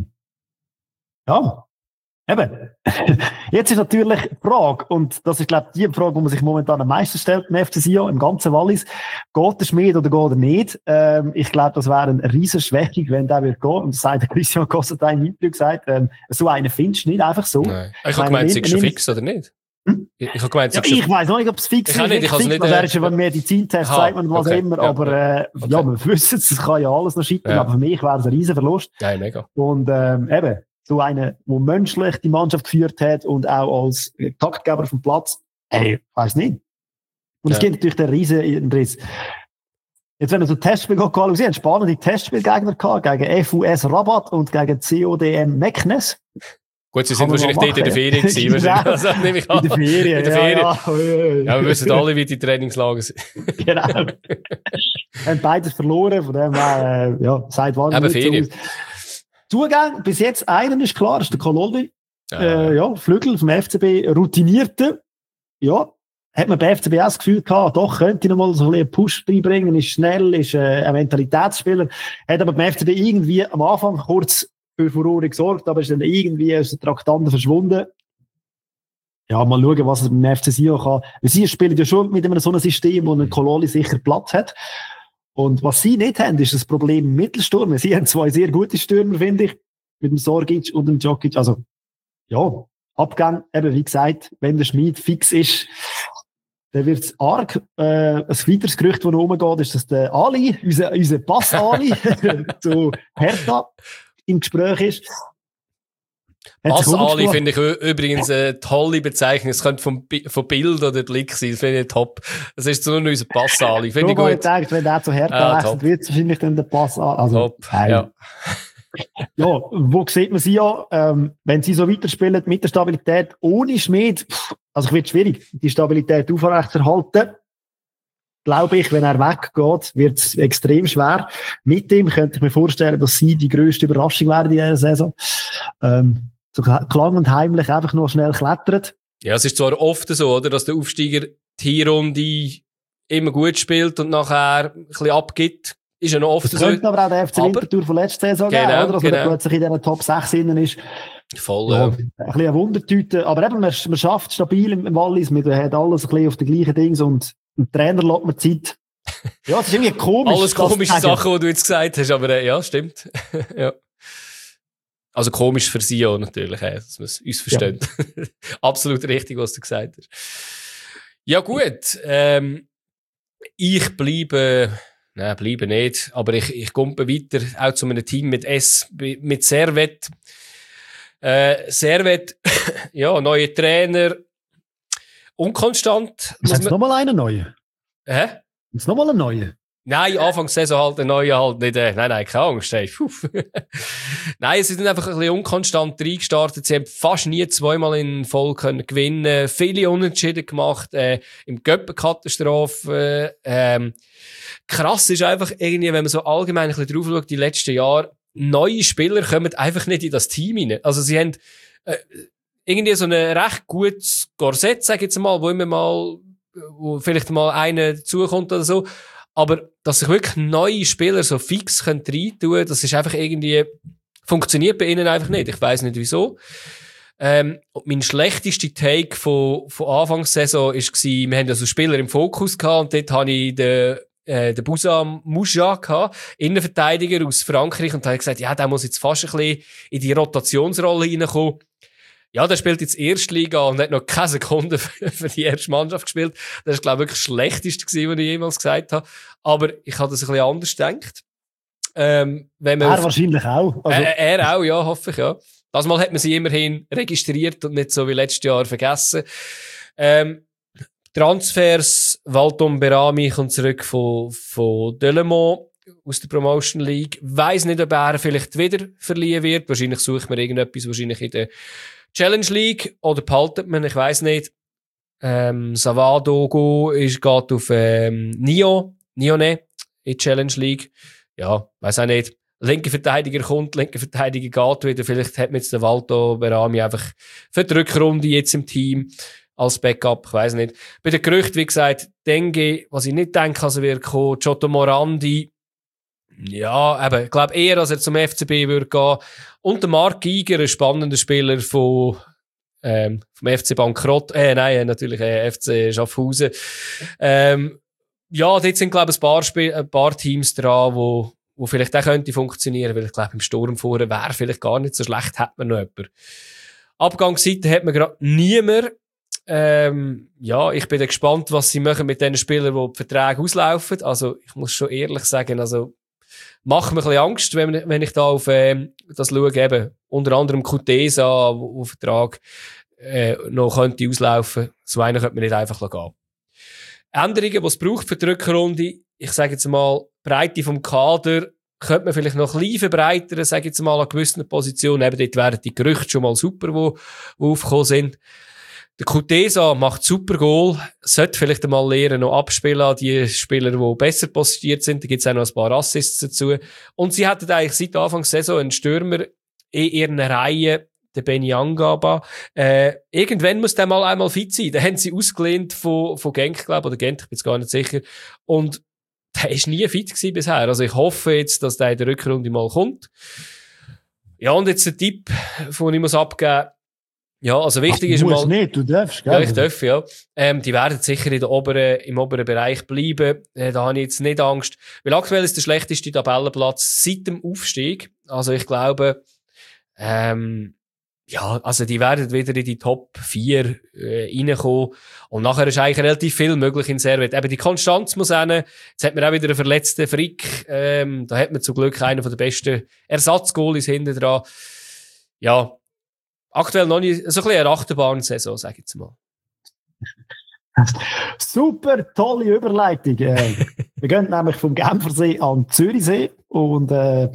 ja, eben. Jetzt ist natürlich die Frage, und das ist, glaube ich, die Frage, die man sich momentan am meisten stellt im FC Sion, im ganzen Wallis. Geht der Schmied oder geht er nicht? Ich glaube, das wäre eine riesen Schwächung, wenn der wird gehen. Und das sagt Christian Cossettin im Interview gesagt, so einen findest du nicht einfach so. Nein. Ich habe gemeint, es ist schon fix, oder nicht? Ich habe gemeint, ich weiss noch nicht, ob es fix ist. Ich kann nicht. Er ist ja beim Medizintest, sagt man was immer, aber ja, wir wissen es kann ja alles noch schicken, aber für mich wäre es ein riesen Verlust. Ja, mega. Und eben, so einer, der menschlich die Mannschaft geführt hat und auch als Taktgeber vom Platz, weiß nicht. Und es gibt natürlich den riesen Riss. Jetzt, wenn wir so Testspiel anschauen, sie haben spannende Testspielgegner gehabt, gegen FUS Rabat und gegen CODM Meknes. Gut, sie sind wahrscheinlich dort in der Ferien gewesen. Genau. Also, nehme ich an. In der Ferien, ja, wir wissen alle, wie die Trainingslager sind. Genau. Haben beides verloren, von dem her, seit wann nicht Ferien. So Zugang, bis jetzt einen ist klar, ist der Kololdi. Flügel vom FCB, routinierte. Ja, hat man bei FCB auch das Gefühl gehabt, doch, könnte noch mal so ein bisschen Push reinbringen, ist schnell, ist ein Mentalitätsspieler. Hat aber beim FCB irgendwie am Anfang kurz für Furore gesorgt, aber ist dann irgendwie aus den Traktanten verschwunden. Ja, mal schauen, was er beim FC Sion kann. Sie spielen ja schon mit so einem System, wo ein Kololdi sicher Platz hat. Und was sie nicht haben, ist das Problem im Mittelsturm. Sie haben zwei sehr gute Stürmer, finde ich, mit dem Sorgic und dem Djokic. Also, ja, Abgang, eben wie gesagt, wenn der Schmied fix ist, dann wird es arg. Ein weiteres Gerücht, das noch rumgeht, ist, dass der Ali, unser Pass-Ali, zu Hertha im Gespräch ist. Pass-Ali finde ich übrigens eine tolle Bezeichnung. Es könnte von Bild oder Blick sein. Das finde ich top. Das ist so nur unser Pass-Ali. Finde ich gut. Ich denke, wenn der zu Hertha wechselt, wird es wahrscheinlich dann der Pass-Ali. Also, top. Ja. Ja, wo sieht man sie ja, wenn sie so weiterspielen mit der Stabilität ohne Schmied, also wird schwierig, die Stabilität aufrechtzuerhalten. Glaube ich, wenn er weggeht, wird es extrem schwer. Mit ihm könnte ich mir vorstellen, dass sie die grösste Überraschung werden in dieser Saison. So klang und heimlich einfach nur schnell klettert. Ja, es ist zwar oft so, oder, dass der Aufsteiger die Hinrunde immer gut spielt und nachher ein bisschen abgibt. Ist ja noch oft so. Das könnte aber auch der FC Winterthur von letzter Saison geben, oder? Dass man plötzlich in diesen Top 6 innen ist. Voll, ja. Ein bisschen eine Wundertüte. Aber eben, man schafft stabil im Wallis. Man hat alles ein bisschen auf den gleichen Dings und dem Trainer lässt man Zeit. Ja, es ist irgendwie komisch. Alles komische Sachen, die du jetzt gesagt hast, aber ja, stimmt. Ja. Also komisch für sie auch natürlich, dass man es uns versteht. Ja. Absolut richtig, was du gesagt hast. Ja gut, ich bleibe nicht, aber ich komme weiter, auch zu einem Team mit Servet. Servet, ja, neue Trainer, unkonstant. Ist jetzt nochmal einen neuen? Hä? Ist nochmal einen neuen? Nein, Anfangssaison halt, der neue halt nicht. Nein, keine Angst. Nein, sie sind einfach ein bisschen unkonstant reingestartet. Sie haben fast nie zweimal in Folge können gewinnen. Viele Unentschieden gemacht. Im Göppen-Katastrophe. Krass ist einfach irgendwie, wenn man so allgemein ein bisschen drauf schaut, die letzten Jahre, neue Spieler kommen einfach nicht in das Team rein. Also sie haben irgendwie so ein recht gutes Korsett, sag ich jetzt mal, wo vielleicht mal einer dazukommt oder so. Aber dass sich wirklich neue Spieler so fix reintun können, das ist einfach irgendwie, funktioniert bei ihnen einfach nicht. Ich weiss nicht wieso. Mein schlechtester Take von Anfangssaison war, wir haben also Spieler im Fokus gehabt und dort habe ich den Bouzam Moucha gehabt, Innenverteidiger aus Frankreich, und da habe ich gesagt, ja, der muss jetzt fast ein bisschen in die Rotationsrolle reinkommen. Ja, der spielt jetzt Erstliga und hat noch keine Sekunde für die erste Mannschaft gespielt. Das war, glaube ich, wirklich das Schlechteste gewesen, was ich jemals gesagt habe. Aber ich habe das ein bisschen anders gedacht. Wahrscheinlich auch. Also. Er auch, ja, hoffe ich, ja. Das Mal hat man sie immerhin registriert und nicht so wie letztes Jahr vergessen. Transfers, Walton Berami kommt zurück von Delemont aus der Promotion League. Weiss nicht, ob er vielleicht wieder verliehen wird. Wahrscheinlich sucht man irgendetwas, wahrscheinlich in der Challenge League, oder behaltet man, ich weiss nicht. Savadogo geht auf Nione in Challenge League. Ja, weiss auch nicht. linker Verteidiger kommt, linker Verteidiger geht wieder. Vielleicht hat man jetzt den Waldo Berami einfach für die Rückrunde jetzt im Team als Backup, ich weiss nicht. Bei den Gerüchten, wie gesagt, Dengue, was ich nicht denke, also wird kommen, Giotto Morandi, ja, eben, ich glaube eher, als er zum FCB würde gehen. Und der Marc Giger, ein spannender Spieler vom FC Bankrott, natürlich FC Schaffhausen. Ja, dort sind, glaube ich, ein paar Teams dran, wo vielleicht auch könnte funktionieren, weil ich glaube, im Sturm vorher wäre vielleicht gar nicht so schlecht, hat man noch jemanden. Abgangsseite hat man gerade niemand. Ja, ich bin gespannt, was sie machen mit den Spielern, die Verträge auslaufen. Also, ich muss schon ehrlich sagen, also, macht mir ein bisschen Angst, wenn ich da auf das schaue, eben. Unter anderem Kutesa, wo Vertrag noch könnte auslaufen. So einen könnte man nicht einfach gehen. Änderungen, die es braucht für die Rückrunde, ich sage jetzt mal, Breite vom Kader, könnte man vielleicht noch ein bisschen verbreitern, sage ich jetzt mal, an gewissen Positionen. Eben dort wären die Gerüchte schon mal super, die aufgekommen sind. Der Kutesa macht super Goal, sollte vielleicht einmal lernen, noch abspielen an die Spieler, die besser postiert sind. Da gibt es auch noch ein paar Assists dazu. Und sie hatten eigentlich seit Anfang der Saison einen Stürmer in ihren Reihen, der Benny Angaba. Irgendwann muss der mal einmal fit sein. Den haben sie ausgelehnt von Genk, glaube ich, oder Gent, ich bin jetzt gar nicht sicher. Und der ist nie fit gewesen bisher. Also ich hoffe jetzt, dass der in der Rückrunde mal kommt. Ja, und jetzt der Tipp, den ich muss abgeben. Ja, also wichtig ist mal... Nicht, du darfst, gell? Ja, ich darf, ja. Die werden sicher im oberen Bereich bleiben. Da habe ich jetzt nicht Angst. Weil aktuell ist der schlechteste Tabellenplatz seit dem Aufstieg. Also ich glaube, ja, also die werden wieder in die Top 4 reinkommen. Und nachher ist eigentlich relativ viel möglich in Servet. Eben die Konstanz muss hin. Jetzt hat man auch wieder einen verletzten Frick. Da hat man zum Glück einen der besten Ersatzgoalies hinten dran. Ja, aktuell noch nicht so ein bisschen eine Achterbahn-Saison, sag ich jetzt mal. Super, tolle Überleitung. Wir gehen nämlich vom Genfersee an den Zürichsee und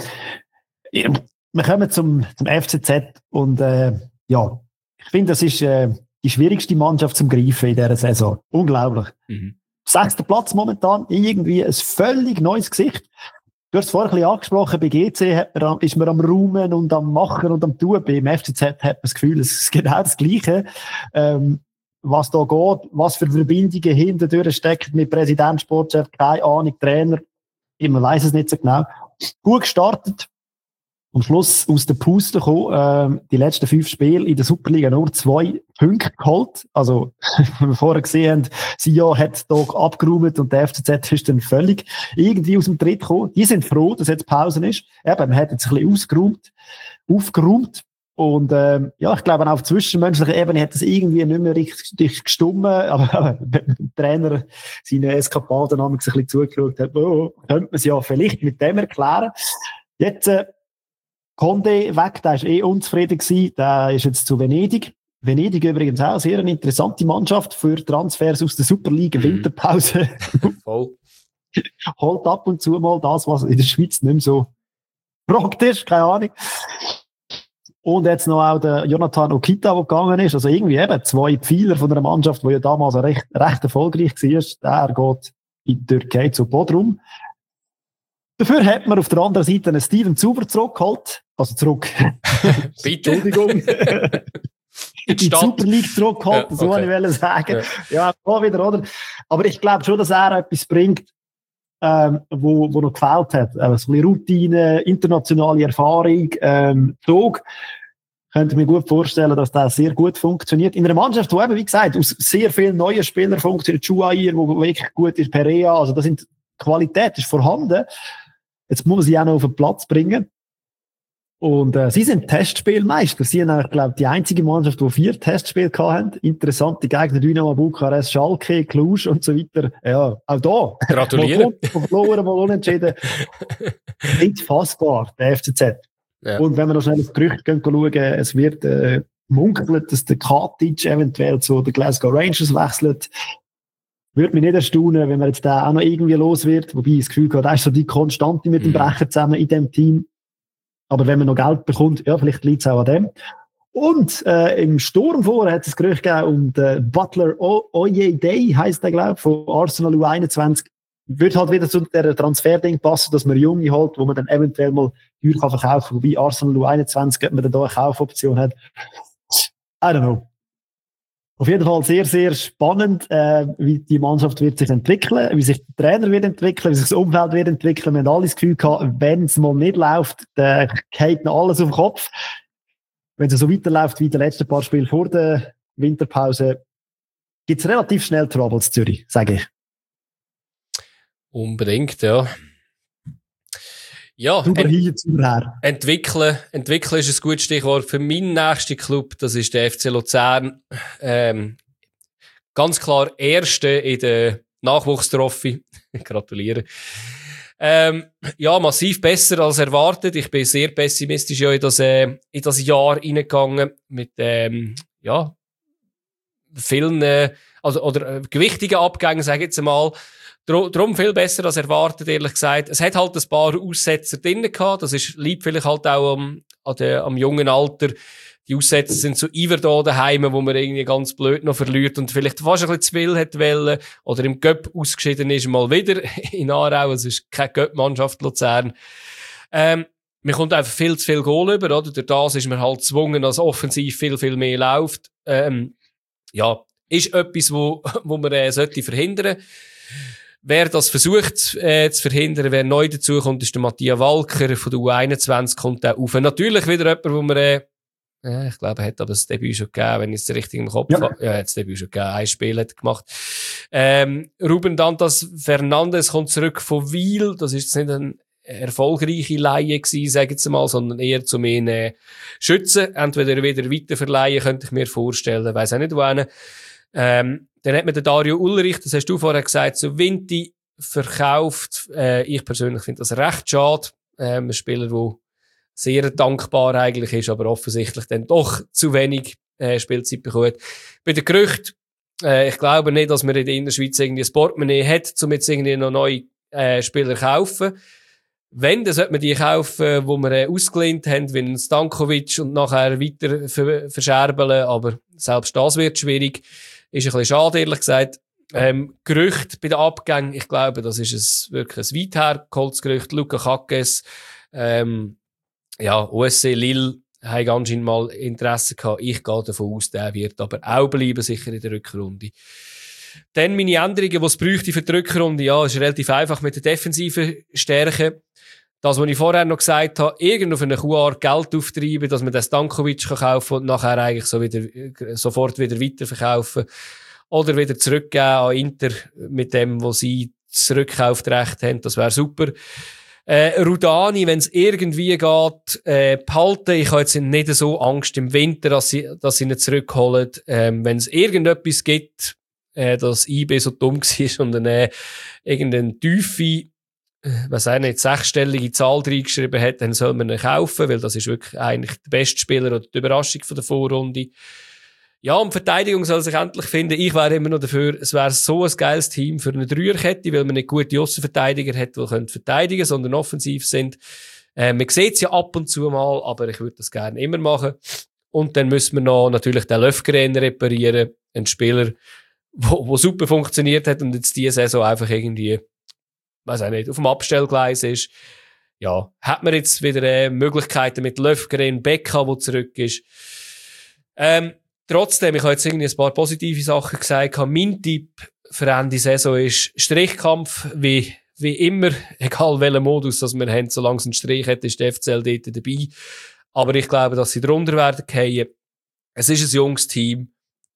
wir kommen zum FCZ und ja, ich finde, das ist die schwierigste Mannschaft zum Greifen in dieser Saison. Unglaublich. 6. Platz momentan, irgendwie ein völlig neues Gesicht. Du hast es vorhin ein bisschen angesprochen, bei GC ist man am Räumen und am Machen und am Tun. Beim FCZ hat man das Gefühl, es ist genau das Gleiche. Was da geht, was für Verbindungen hinterdurch stecken mit Präsident, Sportchef, keine Ahnung, Trainer, man weiss es nicht so genau. Gut gestartet, am Schluss aus der Puste gekommen, die letzten 5 Spiele in der Superliga nur 2 Punkte geholt. Also, wie wir vorher gesehen haben, Sion hat da abgeräumt und der FCZ ist dann völlig irgendwie aus dem Tritt gekommen. Die sind froh, dass jetzt Pause ist. Eben, man hat jetzt ein bisschen aufgeräumt. Und ja, ich glaube, auch auf zwischenmenschlicher Ebene hat das irgendwie nicht mehr richtig gestimmt. Aber wenn der Trainer seine Eskapaden ein bisschen zugeschaut hat, könnte man es ja vielleicht mit dem erklären. Jetzt Conde weg, der war unzufrieden gewesen, der ist jetzt zu Venedig. Venedig übrigens auch sehr eine interessante Mannschaft für Transfers aus der Superliga Winterpause. Voll. Holt ab und zu mal das, was in der Schweiz nicht mehr so praktisch, keine Ahnung. Und jetzt noch auch der Jonathan Okita, der gegangen ist. Also irgendwie eben 2 Pfeiler von einer Mannschaft, die ja damals recht erfolgreich war. Der geht in die Türkei zu Bodrum. Dafür hat man auf der anderen Seite einen Steven Zuber zurückgeholt. Also zurück. Bitte. Entschuldigung. In die Super League zurückgeholt, ja, so wollte ich sagen. Ja, auch wieder, oder? Aber ich glaube schon, dass er etwas bringt, wo noch gefehlt hat. Also ein bisschen Routine, internationale Erfahrung, Zug. Könnte mir gut vorstellen, dass das sehr gut funktioniert. In einer Mannschaft, die eben, wie gesagt, aus sehr vielen neuen Spielern funktioniert, Schuair, wo wirklich gut ist, Perea, also da sind Qualität ist vorhanden. Jetzt muss man sie auch noch auf den Platz bringen. Und sie sind Testspielmeister. Sie sind, glaube ich, die einzige Mannschaft, die 4 Testspiele hatten. Interessante Gegner, Dynamo Bukarest, Schalke, Cluj und so weiter. Ja, auch da. Gratuliere. Mal verloren, mal unentschieden. Nicht fassbar, der FCZ. Ja. Und wenn wir noch schnell auf Gerüchte schauen, es wird munkelt, dass der Katic eventuell zu den Glasgow Rangers wechselt. Würde mich nicht erstaunen, wenn man jetzt da auch noch irgendwie los wird. Wobei ich das Gefühl habe, da ist so die Konstante mit dem Brecher zusammen in dem Team. Aber wenn man noch Geld bekommt, ja, vielleicht liegt es auch an dem. Und im Sturm vorher hat es Gerüchte gegeben und Butler Oyedei heisst der, glaube ich, von Arsenal U21. Wird halt wieder zu der Transferding passen, dass man Junge holt, wo man dann eventuell mal teuer kann verkaufen, wobei Arsenal U21, ob man dann da eine Kaufoption hat. I don't know. Auf jeden Fall sehr, sehr spannend, wie die Mannschaft wird sich entwickeln, wie sich der Trainer wird entwickeln, wie sich das Umfeld wird entwickeln. Wir haben alle das Gefühl gehabt, wenn es mal nicht läuft, dann geht noch alles auf den Kopf. Wenn es so weiterläuft wie die letzten paar Spiele vor der Winterpause, gibt es relativ schnell Troubles in Zürich, sage ich. Unbedingt, ja. Ja, entwickeln ist ein gutes Stichwort für meinen nächsten Club, das ist der FC Luzern. Ganz klar Erste in der Nachwuchstrophy. Gratuliere. Ja, massiv besser als erwartet. Ich bin sehr pessimistisch ja in das Jahr reingegangen mit ja, vielen gewichtigen Abgängen, sage ich jetzt mal. Drum viel besser als erwartet, ehrlich gesagt. Es hat halt ein paar Aussetzer drinnen gehabt. Das liegt vielleicht halt auch am jungen Alter. Die Aussetzer sind so Iverdon daheim, wo man irgendwie ganz blöd noch verliert und vielleicht fast ein bisschen zu viel hätte wollen. Oder im Göpp ausgeschieden ist, mal wieder in Aarau. Es ist keine Göpp-Mannschaft Luzern. Man kommt einfach viel zu viel Goal über, oder? Durch das ist man halt gezwungen, dass offensiv viel, viel mehr läuft. Ja, ist etwas, wo man sollte verhindern. Wer das versucht zu verhindern, wer neu dazukommt, ist der Matthias Walker von der U21, kommt auch auf. Natürlich wieder jemand, wo man, ich glaube, er hat aber das Debüt schon gegeben, wenn ich es richtig im Kopf habe. Ja, er hat das Debüt schon gegeben, ein Spiel hat er gemacht. Ruben Dantas Fernandes kommt zurück von Wiel, das ist nicht eine erfolgreiche Leihe gewesen, sage ich jetzt mal, sondern eher zu mir schützen. Entweder wieder weiterverleihen, könnte ich mir vorstellen, weiss auch nicht wohin. Dann hat man den Dario Ulrich, das hast du vorher gesagt, zu Vinti verkauft. Ich persönlich finde das recht schade. Ein Spieler, der sehr dankbar eigentlich ist, aber offensichtlich dann doch zu wenig Spielzeit bekommt. Bei den Gerüchten, ich glaube nicht, dass man in der Innerschweiz irgendwie ein Portemonnaie hat, um jetzt irgendwie noch neue Spieler zu kaufen. Wenn, dann sollte man die kaufen, die wir ausgelehnt haben, wie ein Stankovic und nachher weiter verscherbeln, aber selbst das wird schwierig. Ist ein bisschen schade, ehrlich gesagt. Gerücht bei den Abgängen, ich glaube, das ist wirklich ein weit hergeholtes Gerücht. Luka Kakes, ja, OSC Lille haben anscheinend mal Interesse gehabt. Ich gehe davon aus, der wird aber auch bleiben, sicher in der Rückrunde. Dann meine Änderungen, die es bräuchte für die Rückrunde, ja, ist relativ einfach mit der defensiven Stärke. Das, was ich vorher noch gesagt habe, irgendwo für eine QR Geld auftreiben, dass man den Stankovic kaufen kann und nachher eigentlich sofort wieder weiterverkaufen. Oder wieder zurückgeben an Inter mit dem, wo sie Zurückkaufrecht haben. Das wäre super. Rudani, wenn es irgendwie geht, behalten. Ich habe jetzt nicht so Angst im Winter, dass sie ihn zurückholen. Wenn es irgendetwas gibt, dass IB so dumm war und irgendeine tiefe, was auch nicht, 6-stellige Zahl reingeschrieben hat, dann soll man ihn kaufen, weil das ist wirklich eigentlich der beste Spieler oder die Überraschung von der Vorrunde. Ja, und Verteidigung soll sich endlich finden. Ich wäre immer noch dafür, es wäre so ein geiles Team für eine Dreierkette, weil man nicht gute Aussenverteidiger hat, die können verteidigen, sondern offensiv sind. Man sieht es ja ab und zu mal, aber ich würde das gerne immer machen. Und dann müssen wir noch natürlich den Löfgren reparieren, ein Spieler, wo super funktioniert hat und jetzt diese Saison einfach irgendwie, weiß auch nicht, auf dem Abstellgleis ist. Ja, hat man jetzt wieder Möglichkeiten mit Löfgren, Becca, der zurück ist. Trotzdem, ich habe jetzt irgendwie ein paar positive Sachen gesagt. Mein Tipp für Ende Saison ist Strichkampf, wie immer, egal welchen Modus das wir haben, solange es einen Strich hat, ist der FCL dort dabei. Aber ich glaube, dass sie drunter werden fallen. Es ist ein junges Team.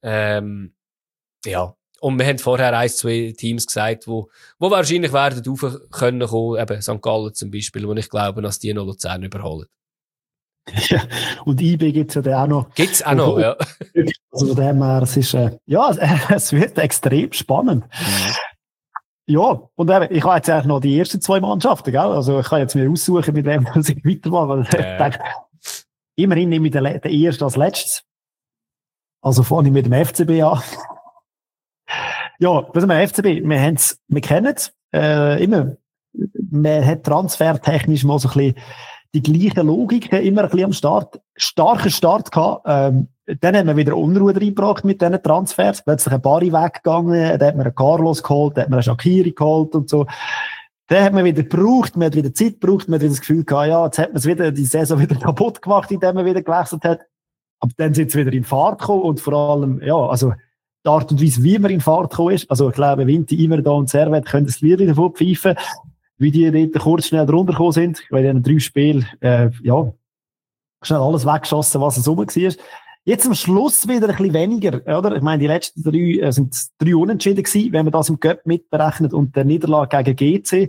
Ja. Und wir haben vorher 1-2 Teams gesagt, wo wahrscheinlich werden rauf können kommen, eben St. Gallen zum Beispiel, wo ich glaube, dass die noch Luzern überholen. Ja, und IB gibt's ja dann auch noch. Gibt's auch noch, ja. Also von dem her, es ist, ja, es wird extrem spannend. Mhm. Ja, und eben, ich habe jetzt eigentlich noch die ersten 2 Mannschaften, gell? Also ich kann jetzt mir aussuchen, mit wem ich weitermache, weil ich denke, immerhin nehme ich den ersten als letztes. Also fange ich mit dem FCB an. Ja, was haben wir FCB? Wir kennen es, immer. Man hat transfertechnisch mal so ein bisschen die gleiche Logik immer ein bisschen am Start. Starker Start gehabt. dann hat man wieder Unruhe reingebracht mit diesen Transfers. Plötzlich ein Barry weggegangen, dann hat man einen Carlos geholt, dann hat man einen Shaqiri geholt und so. Dann hat man wieder gebraucht, man hat wieder Zeit gebraucht, man hat wieder das Gefühl gehabt, ja, jetzt hat man es wieder, die Saison wieder kaputt gemacht, indem man wieder gewechselt hat. Aber dann sind sie wieder in Fahrt gekommen und vor allem, ja, also die Art und Weise, wie man in Fahrt gekommen ist. Also ich glaube, Vinti, Immerda und Servet können das Lied davon pfeifen, wie die dort kurz schnell drunter gekommen sind. Bei diesen 3 Spielen, ja, schnell alles weggeschossen, was es rum war. Jetzt am Schluss wieder ein bisschen weniger, oder? Ich meine, die letzten 3 sind 3 Unentschieden gewesen, wenn man das im Cup mitberechnet und der Niederlage gegen GC.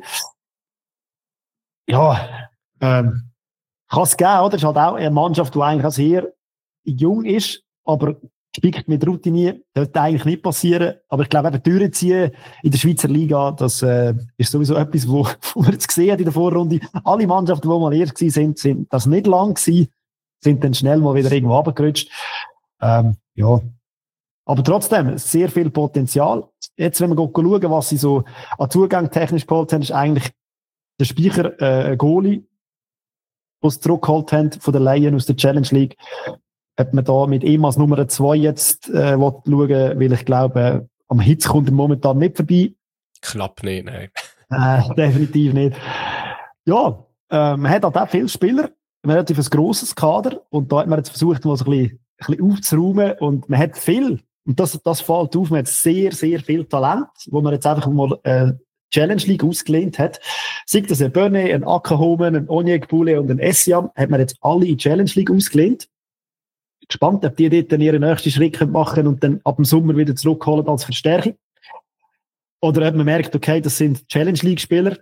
Ja, kann es geben, oder? Es ist halt auch eine Mannschaft, die eigentlich sehr jung ist, aber spickt mit Routine, sollte eigentlich nicht passieren. Aber ich glaube, eben durchziehen in der Schweizer Liga, das ist sowieso etwas, wo man jetzt gesehen hat in der Vorrunde. Alle Mannschaften, die mal erst waren, sind das nicht lang gewesen, sind dann schnell mal wieder irgendwo runtergerutscht. Ja. Aber trotzdem, sehr viel Potenzial. Jetzt, wenn wir schauen, was sie so an Zugang technisch geholt haben, ist eigentlich der Speicher Goalie, den sie zurückgeholt haben von der Laien aus der Challenge League. Ob man da mit ihm als Nummer 2 jetzt schauen, weil ich glaube, am Hitz kommt er momentan nicht vorbei. Knapp nicht, nein. Definitiv nicht. Ja, man hat halt auch viele Spieler, ein relativ grosses Kader und da hat man jetzt versucht, mal so ein bisschen aufzuräumen und man hat viel, und das fällt auf, man hat sehr, sehr viel Talent, wo man jetzt einfach mal Challenge League ausgelehnt hat. Sei das ein Börne, ein Ackerhomen, ein Onyekbule und ein Essiam, hat man jetzt alle in Challenge League ausgelehnt. Gespannt, ob die dort dann ihren nächsten Schritt machen und dann ab dem Sommer wieder zurückholen als Verstärkung. Oder ob man merkt, okay, das sind Challenge League-Spieler.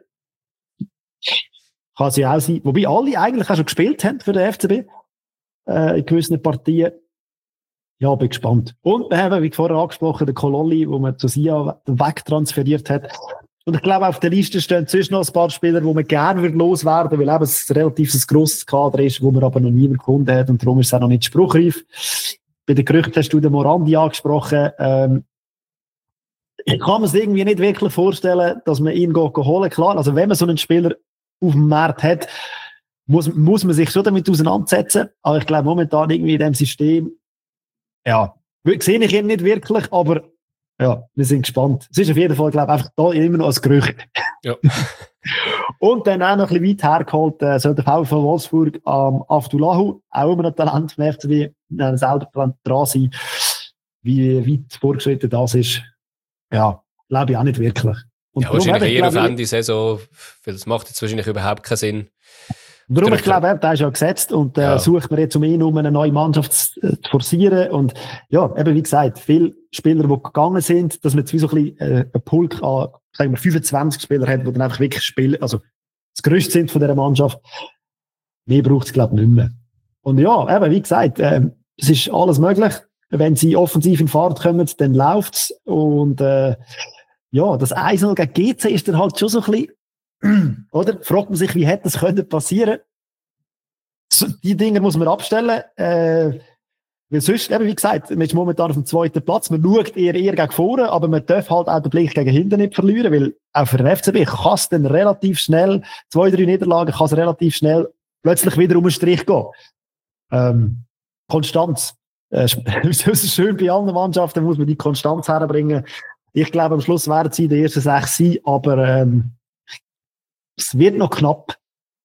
Kann sie auch sein. Wobei alle eigentlich auch schon gespielt haben für den FCB. In gewissen Partien. Ja, bin gespannt. Und wir haben, wie vorher angesprochen, den Kololli, wo man zu SIA wegtransferiert hat. Und ich glaube, auf der Liste stehen sonst noch ein paar Spieler, die man gerne loswerden will, weil eben es relativ ein grosses Kader ist, wo man aber noch niemand gefunden hat und darum ist es auch noch nicht spruchreif. Bei den Gerüchten hast du den Morandi angesprochen. Ich kann mir es irgendwie nicht wirklich vorstellen, dass man ihn holen kann. Klar, also wenn man so einen Spieler auf dem Markt hat, muss man sich schon damit auseinandersetzen. Aber ich glaube, momentan irgendwie in diesem System, ja, sehe ich ihn nicht wirklich, aber ja, wir sind gespannt. Es ist auf jeden Fall, glaube ich, einfach da immer noch ein Gerücht. Ja. Und dann auch noch ein bisschen weit hergeholt, soll der VfL Wolfsburg Afdullahu, auch immer ein Talent vom FCB, selber dran sein. Wie weit vorgeschritten das ist, ja, glaube ich auch nicht wirklich. Und ja, wahrscheinlich eher auf Ende Saison, weil das macht jetzt wahrscheinlich überhaupt keinen Sinn. Darum, ich glaube, der ist ja gesetzt und sucht man jetzt um ihn eine neue Mannschaft zu forcieren. Und ja, eben wie gesagt, viele Spieler, die gegangen sind, dass man jetzt wie so ein bisschen einen Pulk an, sagen wir, 25 Spieler hat, die dann einfach wirklich spielen, also das Größte sind von dieser Mannschaft. Mehr braucht es, glaube ich, nicht mehr. Und ja, eben, wie gesagt, es ist alles möglich. Wenn sie offensiv in Fahrt kommen, dann läuft's. Und ja, das 1-0 gegen GC ist dann halt schon so ein bisschen, oder? Fragt man sich, wie hätte das können passieren? So, die Dinge muss man abstellen. Weil sonst, eben wie gesagt, man ist momentan auf dem 2. Platz. Man schaut eher gegen vorne, aber man darf halt auch den Blick gegen hinten nicht verlieren, weil auch für den FCB kann es dann relativ schnell, 2-3 Niederlagen kann es relativ schnell plötzlich wieder um den Strich gehen. Konstanz. Das ist schön bei allen Mannschaften, muss man die Konstanz herbringen. Ich glaube, am Schluss werden sie in den ersten 6 sein, aber es wird noch knapp.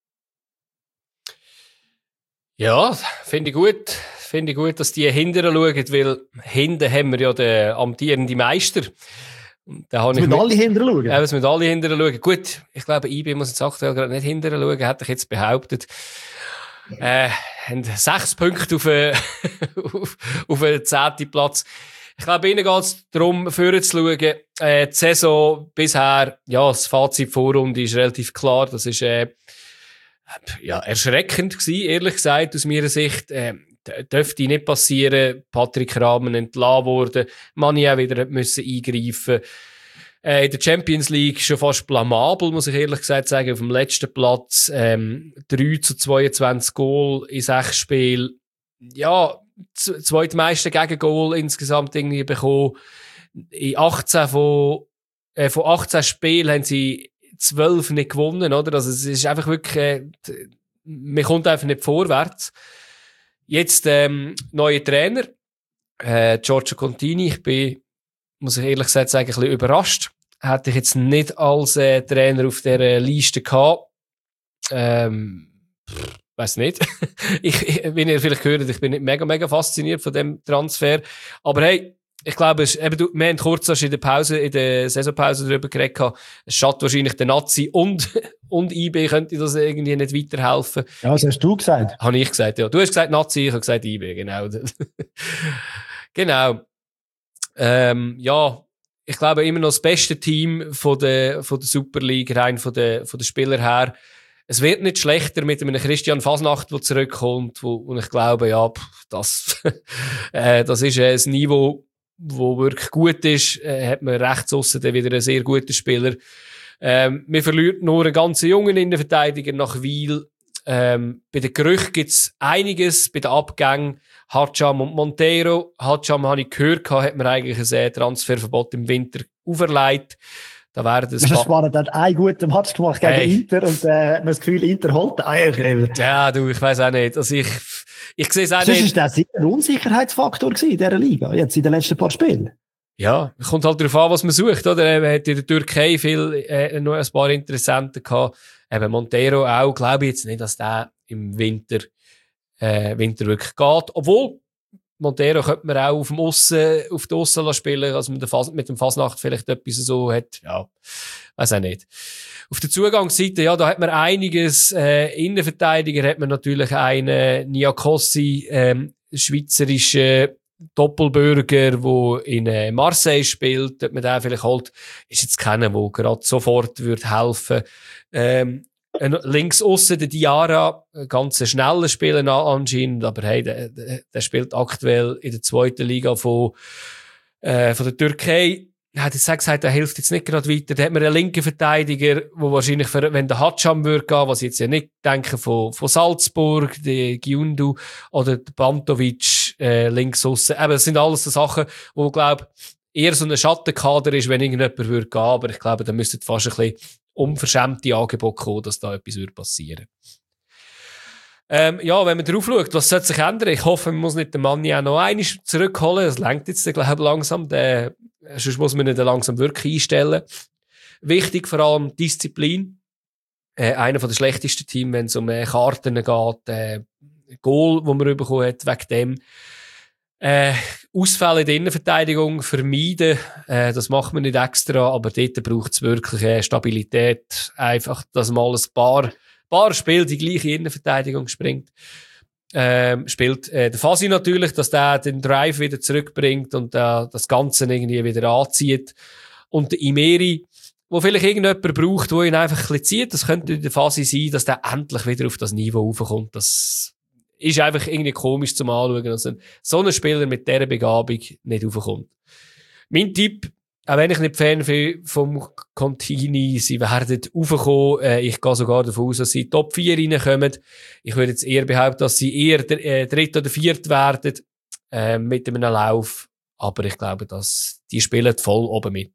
Ja, finde ich gut. Finde ich gut, dass die hinten schauen, weil hinten haben wir ja den amtierenden Meister. Es müssen alle hinten schauen. Ja, es müssen alle hinten schauen. Gut, ich glaube, IB muss jetzt aktuell gerade nicht hinten schauen, hätte ich jetzt behauptet. Haben 6 Punkte auf den 10. Platz. Ich glaube, ihnen geht es darum, vorher zu schauen. Die Saison bisher, ja, das Fazit Vorrunde ist relativ klar. Das ist ja, erschreckend gewesen, ehrlich gesagt, aus meiner Sicht. Dürfte nicht passieren. Patrick Rahmen entlassen worden. Mani auch wieder müssen eingreifen. In der Champions League schon fast blamabel, muss ich ehrlich gesagt sagen. Auf dem letzten Platz 3-22 Goal in 6 Spielen. Ja, zweitmeiste Gegengoal insgesamt irgendwie bekommen. In 18 von 18 Spielen haben sie 12 nicht gewonnen, oder? Also es ist einfach wirklich, man kommt einfach nicht vorwärts. Jetzt neuer Trainer, Giorgio Contini, ich bin, muss ich ehrlich gesagt sagen, ein bisschen überrascht. Hätte ich jetzt nicht als Trainer auf der Liste gehabt. Weiss nicht. Wenn ihr vielleicht hört, ich bin nicht mega fasziniert von dem Transfer. Aber hey, ich glaube, wir haben kurz in der Pause, in der Saisonpause darüber geredet. Es schadet wahrscheinlich der Nazi und IB könnte das irgendwie nicht weiterhelfen. Ja, das hast du gesagt. Habe ich gesagt, ja. Du hast gesagt Nazi, ich habe gesagt IB, genau. Genau. Ja, ich glaube immer noch das beste Team von der Super League, rein von den Spielern her. Es wird nicht schlechter mit einem Christian Fasnacht, der zurückkommt, und ich glaube, ja, das ist ein Niveau, wo wirklich gut ist. Hat man rechts aussen dann wieder einen sehr guten Spieler. Man verliert nur einen ganz jungen Innenverteidiger nach Wiel. Bei den Gerüchten gibt's einiges, bei den Abgängen. Hatscham und Monteiro. Hatscham, habe ich gehört, hat man eigentlich ein Transferverbot im Winter auferlegt. Da werden das spannend, hat einen guten Match gemacht gegen Inter und man das Gefühl, Inter holt eigentlich. Ja, du, ich weiss auch nicht. Also ich sehe es auch nicht. Ist das ein Unsicherheitsfaktor gewesen in dieser Liga, jetzt in den letzten paar Spielen? Ja, kommt halt darauf an, was man sucht, oder? Man hat in der Türkei noch ein paar Interessenten gehabt. Eben Monteiro auch, glaube ich jetzt nicht, dass der im Winter wirklich geht. Obwohl, Monteiro könnte man auch auf der Aussen spielen, also mit dem Fasnacht vielleicht etwas so hat. Ja, weiss auch nicht. Auf der Zugangsseite, ja, da hat man einiges. Innenverteidiger hat man natürlich einen Niakossi, schweizerische Doppelbürger, der in Marseille spielt, ob man den vielleicht holt, ist jetzt keiner, der gerade sofort würde helfen. Links aussen der Diarra, ganz schneller Spieler anscheinend, aber hey, der spielt aktuell in der zweiten Liga von der Türkei. Er hat jetzt gesagt, er hilft jetzt nicht gerade weiter. Da hat man einen linken Verteidiger, wo wahrscheinlich, wenn der Hatscham würde gehen, was ich jetzt ja nicht denke, von Salzburg, der Giundu oder der Bantovic, links aussen. Eben, das sind alles so Sachen, wo ich glaube, eher so ein Schattenkader ist, wenn irgendjemand würde gehen, aber ich glaube, da müsste fast ein bisschen unverschämte Angebote kommen, dass da etwas passieren würde. Ja, wenn man drauf schaut, was sollte sich ändern? Ich hoffe, man muss nicht den Mann ja noch einmal zurückholen. Das reicht jetzt, glaube ich, langsam. Sonst muss man ihn dann langsam wirklich einstellen. Wichtig vor allem Disziplin. Einer der schlechtesten Teams, wenn es um Karten geht. Goal, das man bekommen hat, wegen dem. Ausfälle in der Innenverteidigung vermeiden. Das macht man nicht extra, aber dort braucht es wirklich Stabilität. Einfach, dass mal ein paar Spiele die gleiche Innenverteidigung spielt der Fasi natürlich, dass der den Drive wieder zurückbringt und das Ganze irgendwie wieder anzieht. Und der Imeri, wo vielleicht irgendjemand braucht, der ihn einfach ein bisschen zieht, das könnte der Fasi sein, dass der endlich wieder auf das Niveau raufkommt. Das ist einfach irgendwie komisch zum Anschauen, dass so ein Spieler mit dieser Begabung nicht raufkommt. Mein Tipp, auch wenn ich nicht Fan vom Contini, sie werden raufkommen. Ich gehe sogar davon aus, dass sie Top 4 reinkommen. Ich würde jetzt eher behaupten, dass sie eher dritt oder viert werden mit einem Lauf. Aber ich glaube, dass die spielen voll oben mit.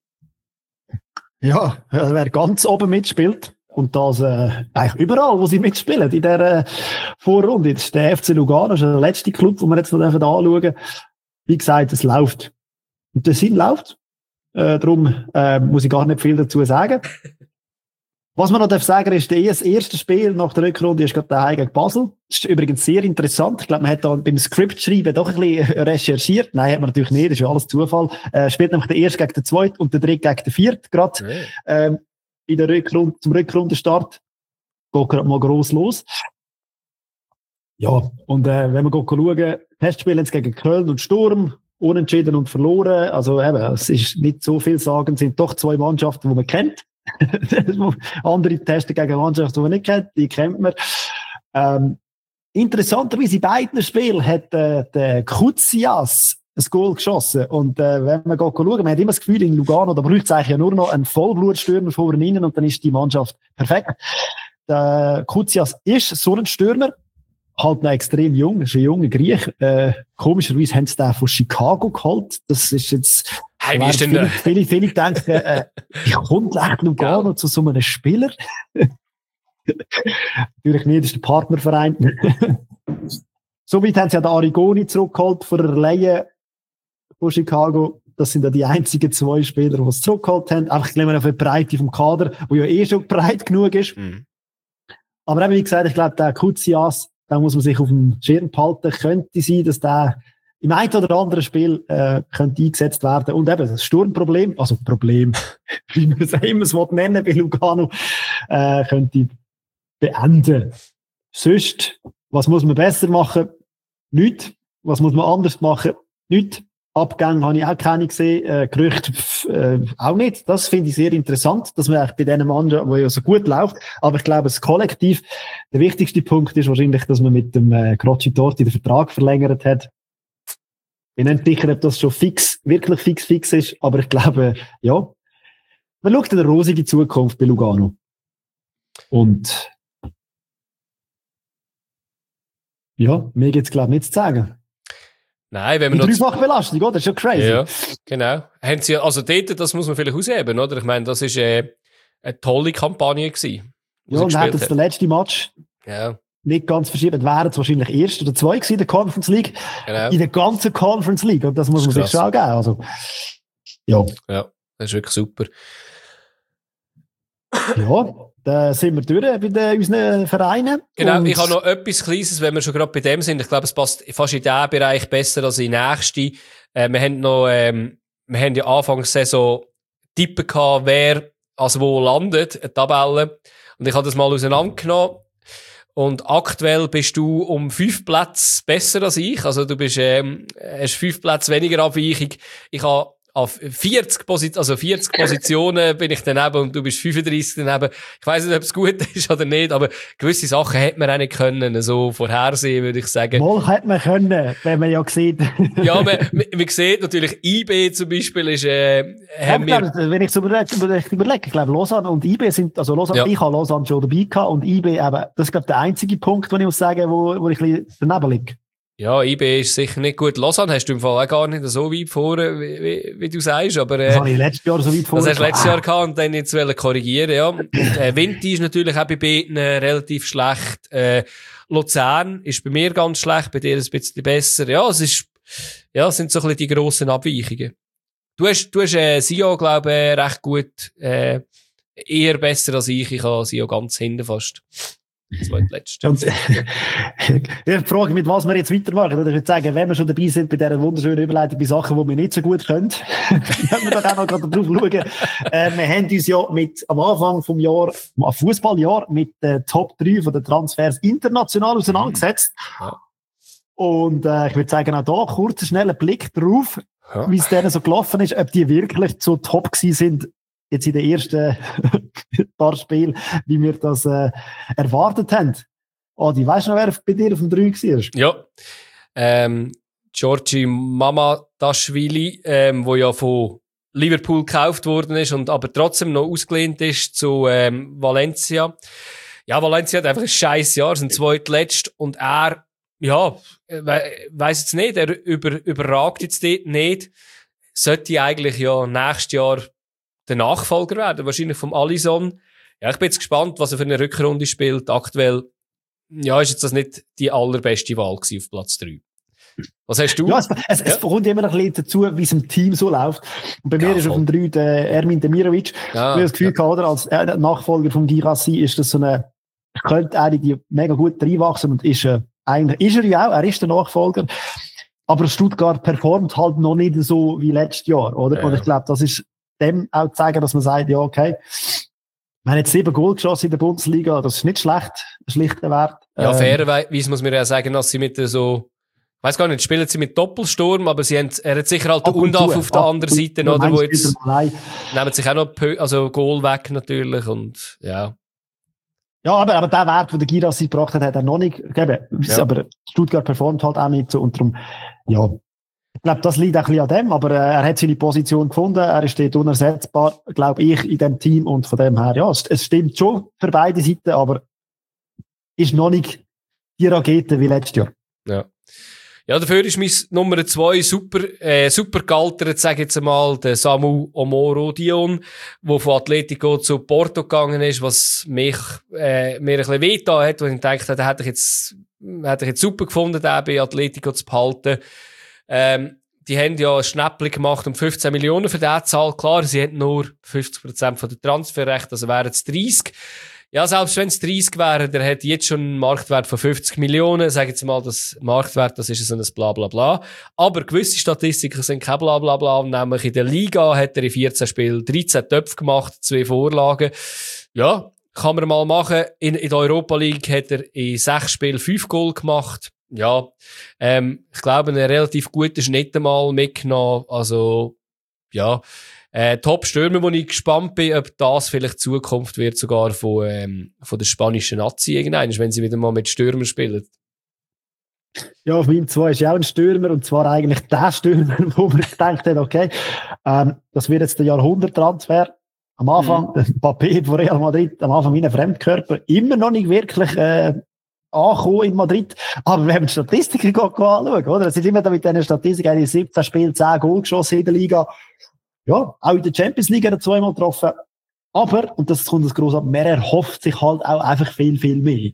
Ja, wer ganz oben mitspielt, und das eigentlich überall, wo sie mitspielen, in dieser Vorrunde. Das ist der FC Lugano, das ist der letzte Club, den wir jetzt noch anschauen dürfen. Wie gesagt, es läuft. Und der Sinn läuft. Darum muss ich gar nicht viel dazu sagen. Was man noch sagen darf, ist, das erste Spiel nach der Rückrunde ist gerade daheim gegen Basel. Das ist übrigens sehr interessant. Ich glaube, man hat da beim Skriptschreiben doch ein bisschen recherchiert. Nein, hat man natürlich nicht. Das ist ja alles Zufall. Spielt nämlich der erste gegen den zweiten und der dritte gegen den vierten. Gerade in der Rückrunde, zum Rückrundenstart. Geht gerade mal gross los. Ja, und wenn wir schauen, Testspiele jetzt gegen Köln und Sturm, unentschieden und verloren. Also eben, es ist nicht so viel sagen, es sind doch zwei Mannschaften, die man kennt. Andere testen gegen Mannschaften, die man nicht kennt, die kennt man. Interessanterweise in beiden Spielen hat der Koutsias ein Goal geschossen. Und wenn man schauen, man hat immer das Gefühl, in Lugano, da braucht es eigentlich ja nur noch einen Vollblutstürmer vorne innen und dann ist die Mannschaft perfekt. Der Koutsias ist so ein Stürmer, halt noch extrem jung, ist ein junger Griech. Komischerweise haben sie den von Chicago geholt. Das ist jetzt, hey, wie ist denn viele denken, wie kommt echt Lugano zu so einem Spieler? Natürlich nicht, das ist der Partnerverein. Somit haben sie ja den Arrigoni zurückgeholt von der Leihe. von Chicago. Das sind ja die einzigen 2 Spieler, die es zurückgeholt haben. Einfach auf die Breite vom Kader, wo ja schon breit genug ist. Aber eben, wie gesagt, ich glaube, der Kuzias, da muss man sich auf dem Schirm behalten. Könnte sein, dass der im einen oder anderen Spiel könnte eingesetzt werden. Und eben das Sturmproblem, also Problem, wie man es immer nennen bei Lugano, könnte beenden. Sonst, was muss man besser machen? Nichts. Was muss man anders machen? Nichts. Abgänge habe ich auch keine gesehen, Gerüchte auch nicht. Das finde ich sehr interessant, dass man bei diesen Mannschaft, wo ja so gut läuft, aber ich glaube, das Kollektiv, der wichtigste Punkt ist wahrscheinlich, dass man mit dem Croci Torti den Vertrag verlängert hat. Ich bin nicht sicher, ob das schon wirklich fix ist, aber ich glaube, ja, man schaut in eine rosige Zukunft bei Lugano. Und ja, mir gibt es, glaube ich, nichts zu sagen. Nein, wenn man noch... Dreifach Belastung, oder? Das ist schon crazy. Ja, genau. Haben sie, also dort, das muss man vielleicht ausheben, oder? Ich meine, das ist eine tolle Kampagne gewesen. Ja, und hat jetzt der letzte Match nicht ganz verschieben. Wären es wahrscheinlich 1 oder 2 gewesen in der Conference League. Genau. In der ganzen Conference League. Und das muss man sich schon auch geben. Also, ja, das ist wirklich super. Ja, da sind wir durch bei unseren Vereinen. Genau, ich habe noch etwas Kleines, wenn wir schon gerade bei dem sind. Ich glaube, es passt fast in diesen Bereich besser als in den nächsten. Wir haben ja Anfangs Saison Tippen gehabt, wer als wo landet, eine Tabelle. Und ich habe das mal auseinandergenommen. Und aktuell bist du um 5 Plätze besser als ich. Also du bist, hast 5 Plätze weniger Abweichung. Ich habe auf 40 Positionen bin ich daneben und du bist 35 daneben. Ich weiss nicht, ob es gut ist oder nicht, aber gewisse Sachen hätte man auch nicht können, so vorhersehen, würde ich sagen. Wohl hätte man können, wenn man ja sieht. Ja, man sieht natürlich, IB zum Beispiel ist, wenn ich so überlege, ich glaube, Lausanne und IB sind, also Lausanne, ich habe Lausanne schon dabei gehabt und IB eben, das ist, glaube ich, der einzige Punkt, den ich muss sagen, wo ich ein bisschen daneben liege. Ja, IB ist sicher nicht gut. Lausanne hast du im Fall auch gar nicht so weit vorne, wie du sagst, aber, das habe ich letztes Jahr so weit vorne. Das hast du letztes Jahr gehabt und dann jetzt korrigieren, ja. Vinti ist natürlich auch bei beiden relativ schlecht. Luzern ist bei mir ganz schlecht, bei dir ein bisschen besser. Ja, es sind so ein bisschen die grossen Abweichungen. Du hast Sio, glaube ich, recht gut, eher besser als ich. Ich habe Sio ganz hinten fast. Das war das Letzte. Ich frage, mit was wir jetzt weitermachen. Ich würde sagen, wenn wir schon dabei sind bei dieser wunderschönen Überleitung bei Sachen, die wir nicht so gut können, können wir doch auch noch gerade drauf schauen. Wir haben uns ja am Anfang vom Jahr, Fußballjahr, mit den Top 3 von den Transfers international auseinandergesetzt. Ja. Und ich würde sagen, auch da kurz einen schnellen Blick drauf, wie es denen so gelaufen ist, ob die wirklich so top gewesen sind, jetzt in den ersten paar Spielen, wie wir das erwartet haben. Adi, weißt du noch, wer bei dir auf dem 3 war? Ja. Giorgi Mamardashvili, wo ja von Liverpool gekauft worden ist und aber trotzdem noch ausgelehnt ist zu Valencia. Ja, Valencia hat einfach ein scheiß Jahr, sind zweitletzt und er, weiss jetzt nicht, er überragt jetzt dort nicht. Sollte eigentlich ja nächstes Jahr der Nachfolger werden, wahrscheinlich vom Alisson. Ja, ich bin jetzt gespannt, was er für eine Rückrunde spielt. Aktuell, ist jetzt das nicht die allerbeste Wahl gewesen auf Platz 3. Was hast du? Ja, es kommt immer noch ein bisschen dazu, wie es im Team so läuft. Und bei mir ist auf dem 3 der Ermin Demirovic. Ich habe das Gefühl gehabt, oder, als Nachfolger von Girassi ist das so eine, könnte eigentlich die mega gut reinwachsen und eigentlich ist er ja auch, er ist der Nachfolger. Aber Stuttgart performt halt noch nicht so wie letztes Jahr, oder? Und ich glaube, das ist dem auch zu sagen, dass man sagt, ja, okay, wir haben jetzt 7 Goal geschossen in der Bundesliga, das ist nicht schlecht, ein schlichter Wert. Ja, fairerweise muss man ja sagen, dass sie mit so, ich weiss gar nicht, spielen sie mit Doppelsturm, aber er hat sicher halt den Undaf auf der anderen Seite, oder, wo jetzt, nehmen sich auch noch Goal weg natürlich und, ja. Ja, aber der Wert, den der Girassi gebracht hat er noch nicht gegeben. Ja. Aber Stuttgart performt halt auch nicht so und darum, ja. Ich glaube, das liegt auch ein bisschen an dem, aber er hat seine Position gefunden, er ist dort unersetzbar, glaube ich, in dem Team und von dem her, ja, es stimmt schon für beide Seiten, aber ist noch nicht die Rakete wie letztes Jahr. Ja, dafür ist mein Nummer 2 super gealtert, sage ich jetzt einmal, der Samu Omoro Dion, der von Atletico zu Porto gegangen ist, was mir ein bisschen wehgetan hat, wo ich gedacht habe, hätte ich jetzt super gefunden, den bei Atletico zu behalten. die haben ja ein Schnäppchen gemacht um 15 Millionen für diese Zahl. Klar, sie haben nur 50% von der Transferrechte, also wären es 30. Ja, selbst wenn es 30 wären, der hat jetzt schon einen Marktwert von 50 Millionen. Sagen jetzt mal, das Marktwert, das ist so ein Blablabla. Aber gewisse Statistiken sind kein Blablabla. Nämlich in der Liga hat er in 14 Spielen 13 Töpfe gemacht, 2 Vorlagen. Ja, kann man mal machen. In der Europa League hat er in 6 Spielen 5 Goal gemacht. Ja, ich glaube, einen relativ guten Schnitt einmal mitgenommen. Also, ja, Top-Stürmer, wo ich gespannt bin, ob das vielleicht Zukunft wird sogar von der spanischen Nazi irgendwann, wenn sie wieder mal mit Stürmern spielen. Ja, auf meinem 2 ist ja auch ein Stürmer, und zwar eigentlich der Stürmer, wo man gedacht hat, okay, das wird jetzt der Jahrhunderttransfer. Am Anfang, Mbappé von Real Madrid, am Anfang wie ein Fremdkörper, immer noch nicht wirklich angekommen in Madrid. Aber wenn man die Statistiken anschauen, oder? Es ist immer da mit diesen Statistiken, in 17 Spielen 10 Goal geschossen in der Liga. Ja, auch in der Champions League hat er 2-mal getroffen. Aber, und das kommt das groß ab, man erhofft sich halt auch einfach viel, viel mehr.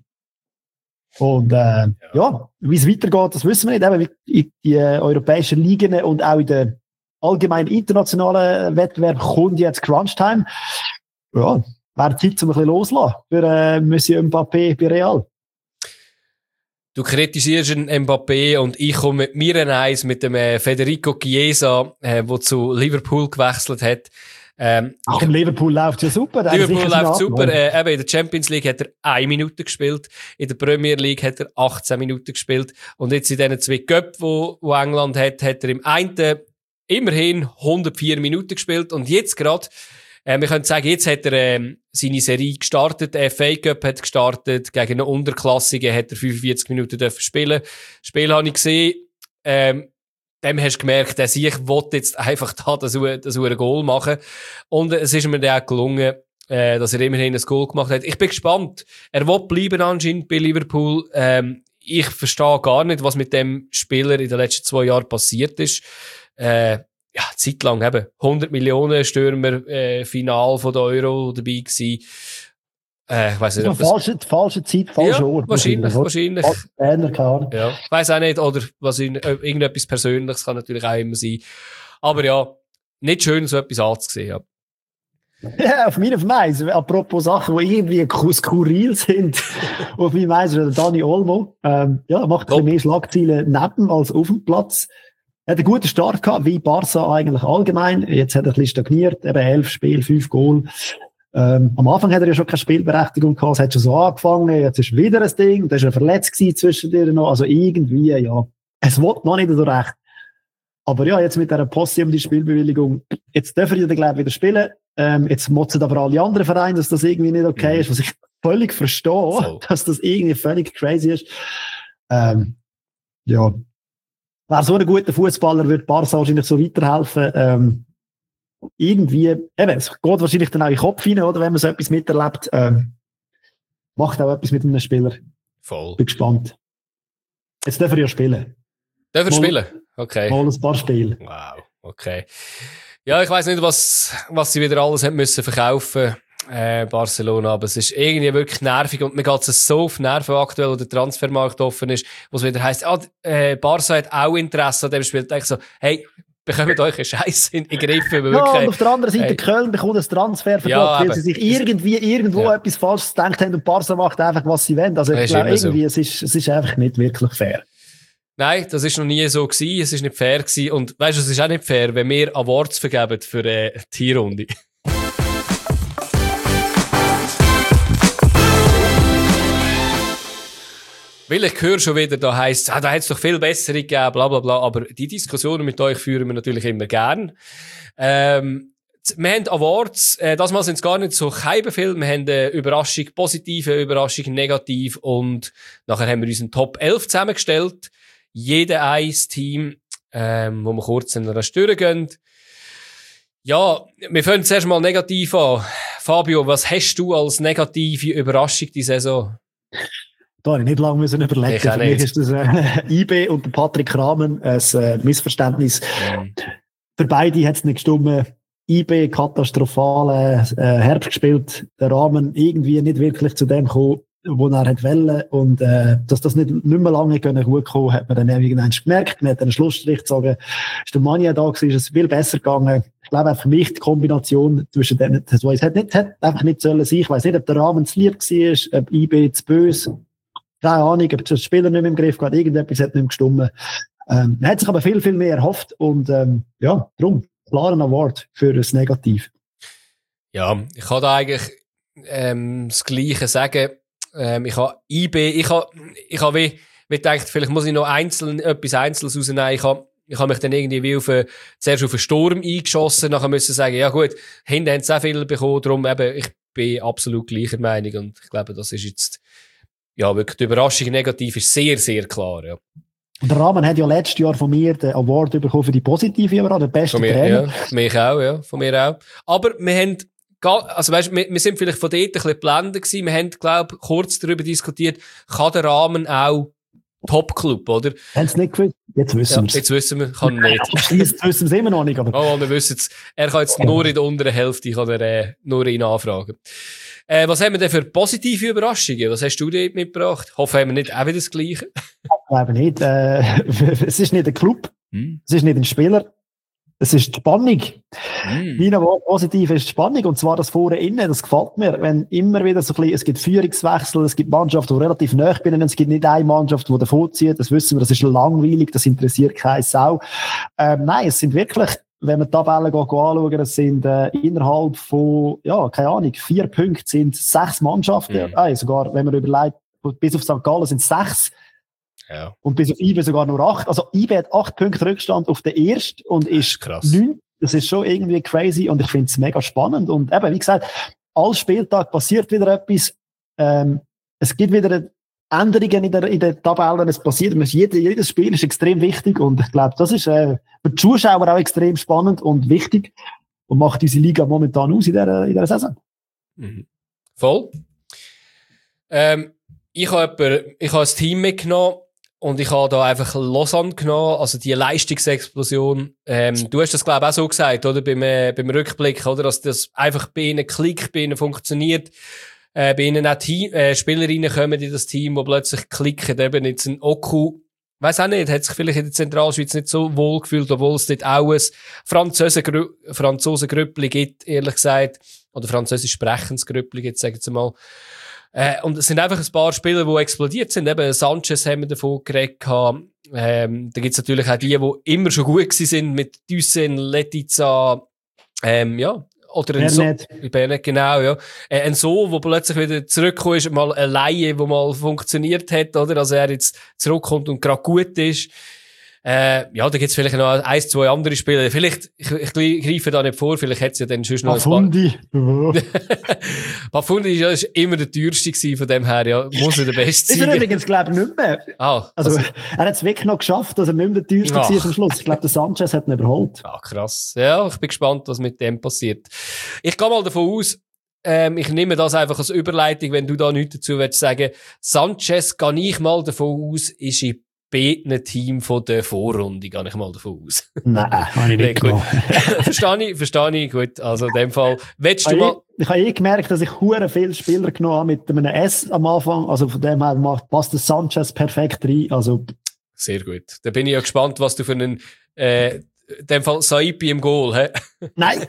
Und ja, wie es weitergeht, das wissen wir nicht. Eben in die europäischen Ligen und auch in den allgemeinen internationalen Wettbewerb kommt jetzt Crunch-Time. Ja, wäre Zeit, um ein bisschen loszulassen für Monsieur Mbappé bei Real. Du kritisierst einen Mbappé und ich komme mit mir eins mit dem Federico Chiesa, der zu Liverpool gewechselt hat. Ach, in Liverpool läuft ja super. Liverpool läuft super. Eben in der Champions League hat er 1 Minute gespielt. In der Premier League hat er 18 Minuten gespielt. Und jetzt in diesen 2 Cup, wo England hat er im einen immerhin 104 Minuten gespielt. Und jetzt gerade, wir können sagen, jetzt hat er seine Serie gestartet. Der FA Cup hat gestartet. Gegen einen Unterklassigen hat er 45 Minuten spielen. Das Spiel habe ich gesehen. Dem hast du gemerkt, der sich will jetzt einfach da das Goal machen. Und es ist mir dann auch gelungen, dass er immerhin ein Goal gemacht hat. Ich bin gespannt. Er will bleiben anscheinend bei Liverpool. Ich verstehe gar nicht, was mit dem Spieler in den letzten 2 Jahren passiert ist. Ja, zeitlang eben 100 Millionen Stürmer, Final von der Euro dabei gewesen. Ich weiss nicht, falsche Zeit, falscher Ort. Wahrscheinlich. Ja. Ich weiss auch nicht, oder irgendetwas Persönliches kann natürlich auch immer sein. Aber ja, nicht schön, so etwas anzusehen. Ja. Ja, auf meinem Eis. Apropos Sachen, die irgendwie skurril sind. Auf meinem Eis ist der Dani Olmo. Ja, macht ein bisschen mehr Schlagzeilen neben als auf dem Platz. Er hat einen guten Start gehabt, wie Barca eigentlich allgemein. Jetzt hat er ein bisschen stagniert. Eben 11 Spiele, 5 Goal. Am Anfang hat er ja schon keine Spielberechtigung gehabt. Es hat schon so angefangen. Jetzt ist wieder ein Ding. Da ist er verletzt gewesen zwischendurch noch. Also irgendwie, ja. Es will noch nicht so recht. Aber ja, jetzt mit dieser Posse um die Spielbewilligung. Jetzt dürfen die dann, glaube ich, wieder spielen. Jetzt motzen aber alle anderen Vereine, dass das irgendwie nicht okay ist. Was ich völlig verstehe, dass das irgendwie völlig crazy ist. Ja. Wer so ein guter Fußballer wird Barca wahrscheinlich so weiterhelfen. Irgendwie, eben, es geht wahrscheinlich dann auch in den Kopf rein, oder, wenn man so etwas miterlebt. Macht auch etwas mit einem Spieler. Voll. Bin gespannt. Jetzt dürfen wir ja spielen. Dürfen wir spielen? Okay. Mal ein paar Spiele. Wow, okay. Ja, ich weiss nicht, was sie wieder alles haben müssen verkaufen, Barcelona, aber es ist irgendwie wirklich nervig und mir geht es so auf Nerven aktuell, wo der Transfermarkt offen ist, wo es wieder heisst, Barca hat auch Interesse an dem Spiel. Da denke ich so, hey, bekommt euch einen Scheiß in den Griff. Ja, und auf der anderen Seite, Köln bekommt ein Transfervertrag, weil sie sich irgendwo etwas Falsches gedacht haben und Barca macht einfach, was sie wollen. Also ich glaube irgendwie, so. es ist einfach nicht wirklich fair. Nein, das ist noch nie so gewesen. Es ist nicht fair gewesen. Und weißt du, es ist auch nicht fair, wenn wir Awards vergeben für die Tierrunde. Weil ich höre schon wieder, da heisst, da hätte es doch viel bessere gegeben, bla, bla, bla. Aber die Diskussionen mit euch führen wir natürlich immer gern. Wir haben Awards, das Mal sind es gar nicht so viel. Wir haben eine Überraschung positiv, eine Überraschung negativ und nachher haben wir unseren Top 11 zusammengestellt. Jeder ein Team, wo wir kurz in einer Stunde gehen. Ja, wir fangen zuerst mal negativ an. Fabio, was hast du als negative Überraschung die Saison? Da habe ich nicht lange überlegen. Für mich ist das IB und der Patrick Rahmen ein Missverständnis. Für beide hat es nicht gestimmt. IB katastrophale Herbst gespielt. Der Rahmen irgendwie nicht wirklich zu dem gekommen, wo er hat wollen. Und dass das nicht mehr lange gut kommen, hat man dann irgendwann gemerkt. Man hat einen Schlussstrich gezogen. Ist der Mania da gewesen, ist es viel besser gegangen. Ich glaube, für mich die Kombination zwischen denen, das hat einfach nicht sollen sein. Ich weiss nicht, ob der Rahmen zu lieb war, ob IB zu böse. Keine Ahnung, ob der Spieler nicht mehr im Griff gehabt, irgendetwas hat nicht mehr gestimmt. Man hat sich aber viel, viel mehr erhofft. Und darum, klaren Award für das Negativ. Ja, ich kann da eigentlich das Gleiche sagen. Ich habe IB, ich habe wie gedacht, vielleicht muss ich noch etwas Einzelnes rausnehmen. Ich habe mich dann irgendwie wie zuerst auf einen Sturm eingeschossen, nachher müssen sagen, ja gut, hinten haben sie auch viel bekommen, darum eben, ich bin absolut gleicher Meinung und ich glaube, das ist jetzt, ja, wirklich die Überraschung negativ ist sehr, sehr klar, ja. Und der Rahmen hat ja letztes Jahr von mir den Award bekommen für die positive Überraschung, den besten Trainer. Ja, von mir auch, ja, von mir auch. Aber wir haben also weißt, wir sind vielleicht von dort ein bisschen geblendet gewesen. Wir haben, glaube ich, kurz darüber diskutiert, kann der Rahmen auch Top-Club, oder? Haben Sie nicht gewusst? Jetzt wissen wir es. Jetzt wissen wir, kann nicht. Jetzt wissen wir es immer noch nicht, aber. Oh, wir wissen es. Er kann jetzt nur in der unteren Hälfte, kann er, nur ihn anfragen. Was haben wir denn für positive Überraschungen? Was hast du dort mitgebracht? Hoffe, haben wir nicht auch wieder das Gleiche? Ich glaube nicht. Es ist nicht ein Club. Es ist nicht ein Spieler. Es ist die Spannung. Mein Wort positiv ist die Spannung. Und zwar das vorne innen. Das gefällt mir. Wenn immer wieder so ein bisschen, es gibt Führungswechsel, es gibt Mannschaften, die relativ nahe sind, es gibt nicht eine Mannschaft, die davon zieht. Das wissen wir, das ist langweilig, das interessiert keine Sau. Nein, es sind wirklich, wenn wir die Tabellen anschauen, es sind innerhalb von, ja, keine Ahnung, 4 Punkte sind 6 Mannschaften. Sogar, wenn man überlegt, bis auf St. Gallen sind es 6. Ja. Und bis auf IB sogar nur 8. Also IB hat 8 Punkte Rückstand auf den ersten und ist 9. Das ist schon irgendwie crazy und ich finde es mega spannend. Und eben, wie gesagt, all Spieltag passiert wieder etwas. Es gibt wieder Änderungen in den Tabellen. Es passiert, jedes Spiel ist extrem wichtig und ich glaube, das ist für die Zuschauer auch extrem spannend und wichtig und macht unsere Liga momentan aus in dieser Saison. Mhm. Voll. Ich habe ein Team mitgenommen. Und ich habe da einfach Lausanne genommen, also die Leistungsexplosion. Du hast das, glaube ich, auch so gesagt, oder? Beim Rückblick, oder? Dass das einfach bei ihnen klickt, bei ihnen funktioniert. Bei ihnen auch Spielerinnen kommen in das Team, die plötzlich klicken. Eben jetzt ein Oku, weiss auch nicht, hat sich vielleicht in der Zentralschweiz nicht so wohl gefühlt, obwohl es dort auch ein Franzosen-Grüppli gibt, ehrlich gesagt. Oder französisch sprechendes Grüppli gibt, sagen wir mal. Und es sind einfach ein paar Spieler, die explodiert sind. Eben Sanchez haben wir davon geredet. Da gibt's natürlich auch die immer schon gut gewesen sind, mit Düssen, Letizia, oder Bernett, genau, ja. Ein So, wo plötzlich wieder zurückgekommen ist, mal eine Laie, wo mal funktioniert hat, oder? Also er jetzt zurückkommt und gerade gut ist. Da gibt's vielleicht noch 1, 2 andere Spiele. Vielleicht, ich greife da nicht vor, vielleicht hätte es ja dann schon noch Pafundi. Pafundi ist immer der teuerste gewesen, von dem her, ja, muss er der Beste sein. Ist er übrigens, glaube ich, nicht mehr. Also, er hat es wirklich noch geschafft, dass er nicht mehr der teuerste war am Schluss. Ich glaube, der Sanchez hat ihn überholt. Ah, krass. Ja, ich bin gespannt, was mit dem passiert. Ich gehe mal davon aus, ich nehme das einfach als Überleitung, wenn du da nichts dazu willst sagen. Sanchez, gehe ich mal davon aus, ist in beiden Team von der Vorrunde, gehe ich mal davon aus. Nein, habe ich nicht genommen. Verstehe ich, gut. Also in dem Fall, willst du mal... Ich habe gemerkt, dass ich hure viele Spieler genommen habe mit einem S am Anfang, also von dem her passt der Sanchez perfekt rein, also... Sehr gut. Da bin ich ja gespannt, was du für einen, in dem Fall Saipi im Goal, hä? Nein,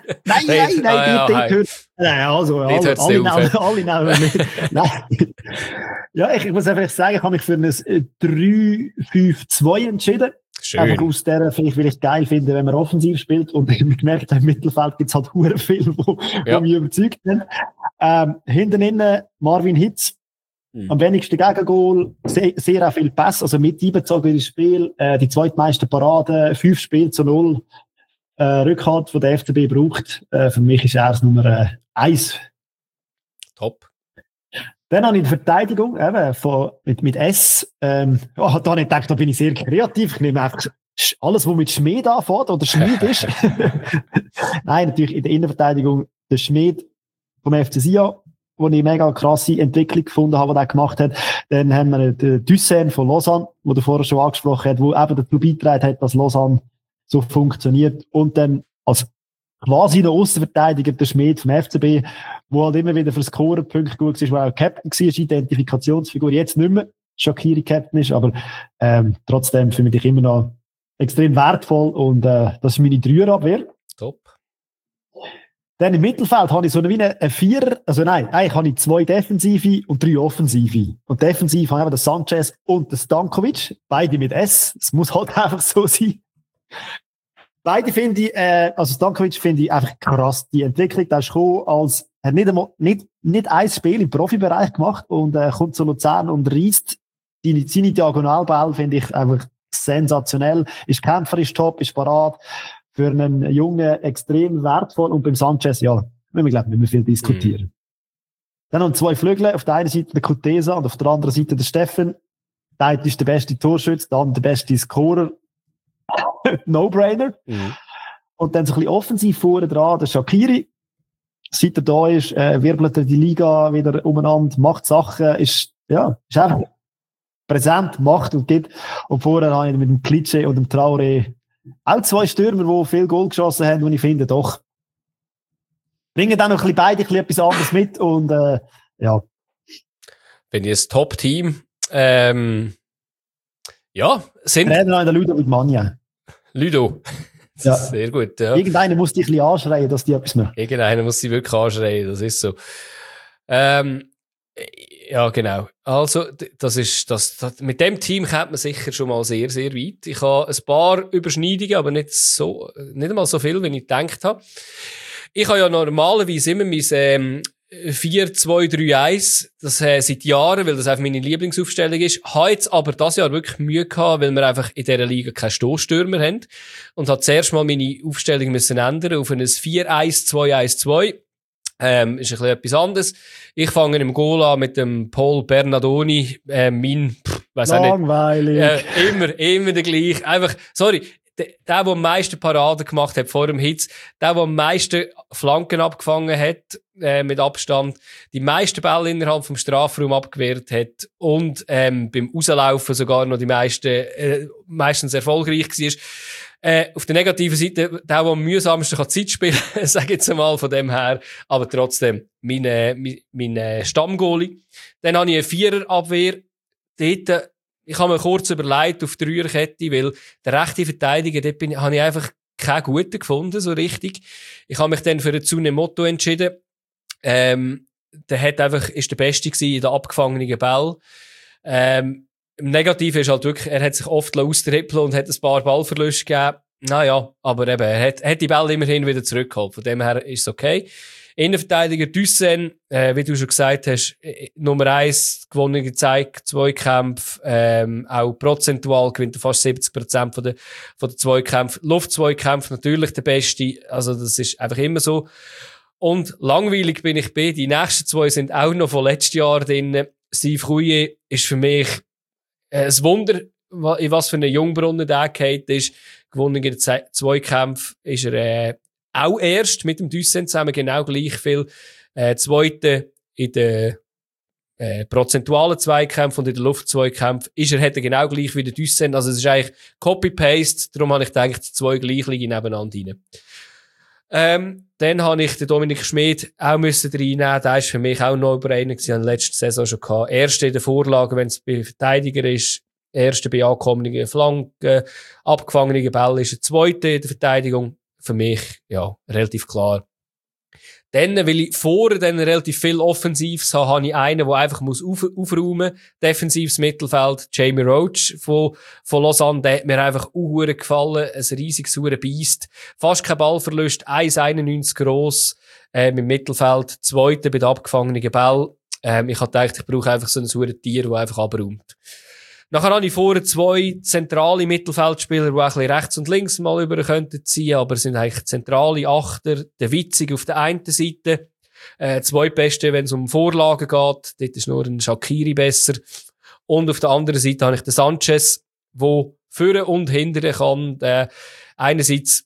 alle nehmen nicht. Nein. Ja, ich muss einfach sagen, ich habe mich für ein 3-5-2 entschieden. Schön. Einfach aus der, vielleicht, weil ich es geil finde, wenn man offensiv spielt. Und ich habe gemerkt, im Mittelfeld gibt es halt hure viel, die mich überzeugt haben. Hinten innen Marvin Hitz. Am wenigsten Gegengol, sehr auch viel Pass, also mit einbezogen ins Spiel, die zweitmeisten Paraden, 5 Spiele zu 0, Rückhalt von der FCB braucht. Für mich ist er das Nummer 1. Top. Dann habe ich die Verteidigung, eben, mit S. Da habe ich gedacht, da bin ich sehr kreativ. Ich nehme einfach alles, was mit Schmied anfängt oder Schmied ist. Nein, natürlich in der Innenverteidigung der Schmied vom FC Sion, wo ich mega krasse Entwicklung gefunden habe, die er gemacht hat. Dann haben wir den Düssen von Lausanne, den du vorher schon angesprochen hast, der eben dazu beigetragen hat, dass Lausanne so funktioniert. Und dann als quasi der Aussenverteidiger, der Schmied vom FCB, wo halt immer wieder für Scorerpunkte gut war, wo auch Captain war, Identifikationsfigur, jetzt nicht mehr Shaqiri Captain ist, aber trotzdem finde ich immer noch extrem wertvoll und das ist meine Dreierabwehr. Top. Dann im Mittelfeld habe ich so eine Vierer, also nein, eigentlich habe ich 2 Defensive und 3 Offensive. Und defensiv habe ich den Sanchez und den Stankovic, beide mit S, es muss halt einfach so sein. Beide finde ich, also Stankovic finde ich einfach krass. Die Entwicklung, der ist gekommen, als, hat nicht ein Spiel im Profibereich gemacht und kommt zu Luzern und reisst seine Diagonalball, finde ich einfach sensationell. Ist kämpferisch top, ist parat. Für einen Jungen extrem wertvoll. Und beim Sanchez, ja, müssen wir, glaube ich, nicht mehr viel diskutieren. Dann noch 2 Flügel. Auf der einen Seite der Kutesa und auf der anderen Seite der Steffen. Der eine ist der beste Torschütze, der andere der beste Scorer. No-brainer. Und dann so ein bisschen offensiv vorne dran, der Shaqiri. Seit er da ist, wirbelt er die Liga wieder umeinander, macht Sachen, ist einfach präsent, macht und gibt. Und vorher habe ich mit dem Klitsche und dem Traoré auch 2 Stürmer, die viel Goal geschossen haben, und ich finde, doch, bringen dann noch ein bisschen beide etwas anderes mit und ja. Bin ich ein Top-Team. Ja, sind... Trainer in der Ludovic Magna. Ludo. Ja. Sehr gut, ja. Irgendeiner muss dich ein bisschen anschreien, dass die etwas machen. Irgendeiner muss sie wirklich anschreien, das ist so. Ja, genau. Also, mit dem Team kommt man sicher schon mal sehr, sehr weit. Ich habe ein paar Überschneidungen, aber nicht einmal so viel, wie ich gedacht habe. Ich habe ja normalerweise immer mein 4-2-3-1, das seit Jahren, weil das einfach meine Lieblingsaufstellung ist. Habe jetzt aber das Jahr wirklich Mühe gehabt, weil wir einfach in dieser Liga keinen Stoßstürmer haben. Und habe zuerst mal meine Aufstellung müssen ändern auf ein 4-1-2-1-2. Ist ein bisschen etwas anderes. Ich fange im Goal an mit dem Paul Bernardoni, weiss langweilig. Auch nicht. Immer der gleiche. Einfach, sorry. Der am meisten Paraden gemacht hat vor dem Hitz, der am meisten Flanken abgefangen hat, mit Abstand, die meisten Bälle innerhalb vom Strafraum abgewehrt hat und beim Rauslaufen sogar noch die meistens erfolgreich war. Auf der negativen Seite, der am mühsamsten Zeit spielen kann, sage ich jetzt einmal von dem her, aber trotzdem mein Stammgoalie. Dann habe ich eine Viererabwehr. Dort, ich habe mir kurz überlegt auf die Dreierkette, weil der rechte Verteidiger, dort habe ich einfach keinen guten gefunden, so richtig. Ich habe mich dann für einen Tsunemoto entschieden. Der ist der Beste gewesen in den abgefangenen Ball. Im Negativen ist halt wirklich, er hat sich oft austrippeln und hat ein paar Ballverluste gegeben. Naja, aber eben, er hat die Bälle immerhin wieder zurückgeholt. Von dem her ist es okay. Innenverteidiger Düssen, wie du schon gesagt hast, Nummer 1 gewonnen gezeigt, Zweikämpfe, auch prozentual gewinnt er fast 70% von der Zweikämpfe. Luftzweikämpfe natürlich der Beste, also das ist einfach immer so. Und langweilig bin ich bei, die nächsten 2 sind auch noch von letztes Jahr drin. Steve Couillet ist für mich ein Wunder, in was für einen Jungbrunnen der gehalten ist. Gewonnen in den Zweikämpfen ist er auch erst mit dem Düssen zusammen genau gleich viel. Zweite in den prozentualen Zweikämpfen und in den Luftzweikämpfen hat er genau gleich wie der Düssen. Also es ist eigentlich Copy-Paste, darum habe ich gedacht, 2 gleich liegen nebeneinander rein. Dann habe ich den Dominik Schmid auch reinnehmen. Der ist für mich auch noch über einen gewesen, habe letzte Saison schon gehabt. Erste in der Vorlage, wenn es bei Verteidiger ist. Erste bei ankommenden Flanken. Abgefangene Bälle ist der zweite in der Verteidigung. Für mich, ja, relativ klar. Dann, weil ich vorher dann relativ viel Offensivs habe ich einen, der einfach aufräumen muss. Defensives Mittelfeld, Jamie Roach von Lausanne, der hat mir einfach gefallen. Ein riesiges Biest. Fast kein Ballverlust, 1,91 gross, im Mittelfeld, zweiter bei den abgefangenen Ball. Ich habe gedacht, ich brauche einfach so ein Tier, das einfach abräumt. Nachher habe ich vorher 2 zentrale Mittelfeldspieler, die auch ein bisschen rechts und links mal über könnten ziehen, aber sind eigentlich zentrale Achter. Der Witzig auf der einen Seite. 2 Beste, wenn es um Vorlagen geht. Dort ist nur ein Shaqiri besser. Und auf der anderen Seite habe ich den Sanchez, der vorne und hinten kann. Einerseits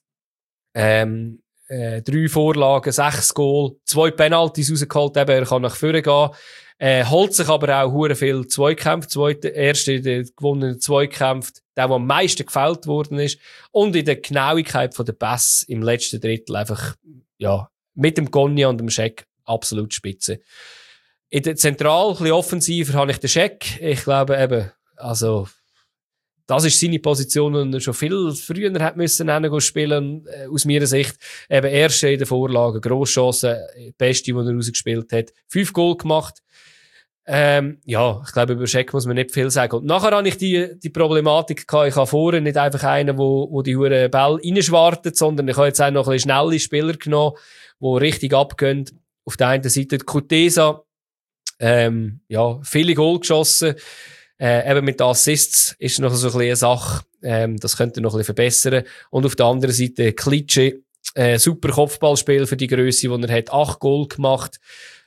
3 Vorlagen, 6 Goal, 2 Penalties rausgeholt, eben, er kann nach vorne gehen. Holt sich aber auch hure viel Zweikämpfe, erste gewonnenen Zweikämpfe, der am meisten gefällt worden ist. Und in der Genauigkeit von der Pässe im letzten Drittel einfach, ja, mit dem Gonja und dem Scheck absolut spitze. In der Zentral, ein bisschen offensiver, habe ich den Scheck. Ich glaube eben, also, das ist seine Position, und er schon viel früher hat müssen spielen, aus meiner Sicht. Eben erste in der Vorlage, Grosschance, beste, die er rausgespielt hat. 5 Goal gemacht. Ja, ich glaube, über Scheck muss man nicht viel sagen. Und nachher habe ich die Problematik gehabt, ich habe vorher nicht einfach einen, wo die hure Ball reinschwartet, sondern ich habe jetzt auch noch ein bisschen schnelle Spieler genommen, die richtig abgehen. Auf der einen Seite Kutesa, ja, viele Goal geschossen. Eben mit den Assists ist noch so ein bisschen eine Sache. Das könnte noch ein bisschen verbessern. Und auf der anderen Seite Klitsche, super Kopfballspiel für die Grösse, die er hat. 8 Goal gemacht.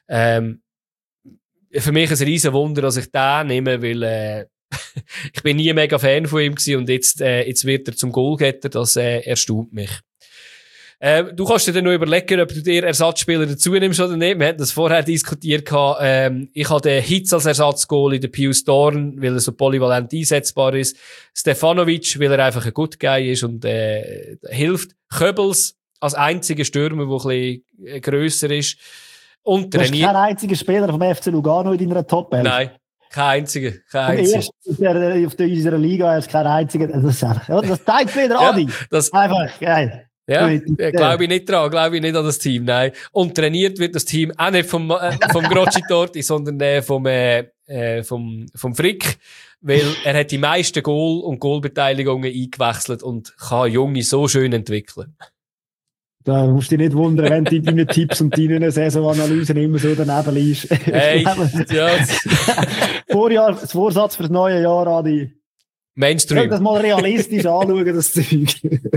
Für mich ein riesen Wunder, dass ich den nehme, weil ich bin nie mega Fan von ihm gewesen, und jetzt wird er zum Goalgetter. Das erstaunt mich. Du kannst dir dann noch überlegen, ob du dir Ersatzspieler dazu nimmst oder nicht. Wir hatten das vorher diskutiert. Ich habe den Hitz als Ersatzgoal in der Pius Dorn, weil er so polyvalent einsetzbar ist. Stefanovic, weil er einfach ein Good Guy ist und hilft. Köbels als einziger Stürmer, der ein bisschen grösser ist. Und du hast keinen einzigen Spieler vom FC Lugano in deiner Top-11? Nein, kein einziger. Auf unserer Liga hast du keinen einzigen. Das zeigt wieder Adi. Einfach geil. Ja, glaube ich nicht dran, glaube ich nicht an das Team, nein. Und trainiert wird das Team auch nicht vom Grocci Torti, sondern vom Frick, weil er hat die meisten Goal- und Goalbeteiligungen eingewechselt und kann Junge so schön entwickeln. Da musst du dich nicht wundern, wenn du deine Tipps und deine Saisonanalysen immer so daneben liegst. Hey, ja. Das Vorsatz für das neue Jahr, Adi. Mainstream. Ich das mal realistisch anschauen, das Zeug.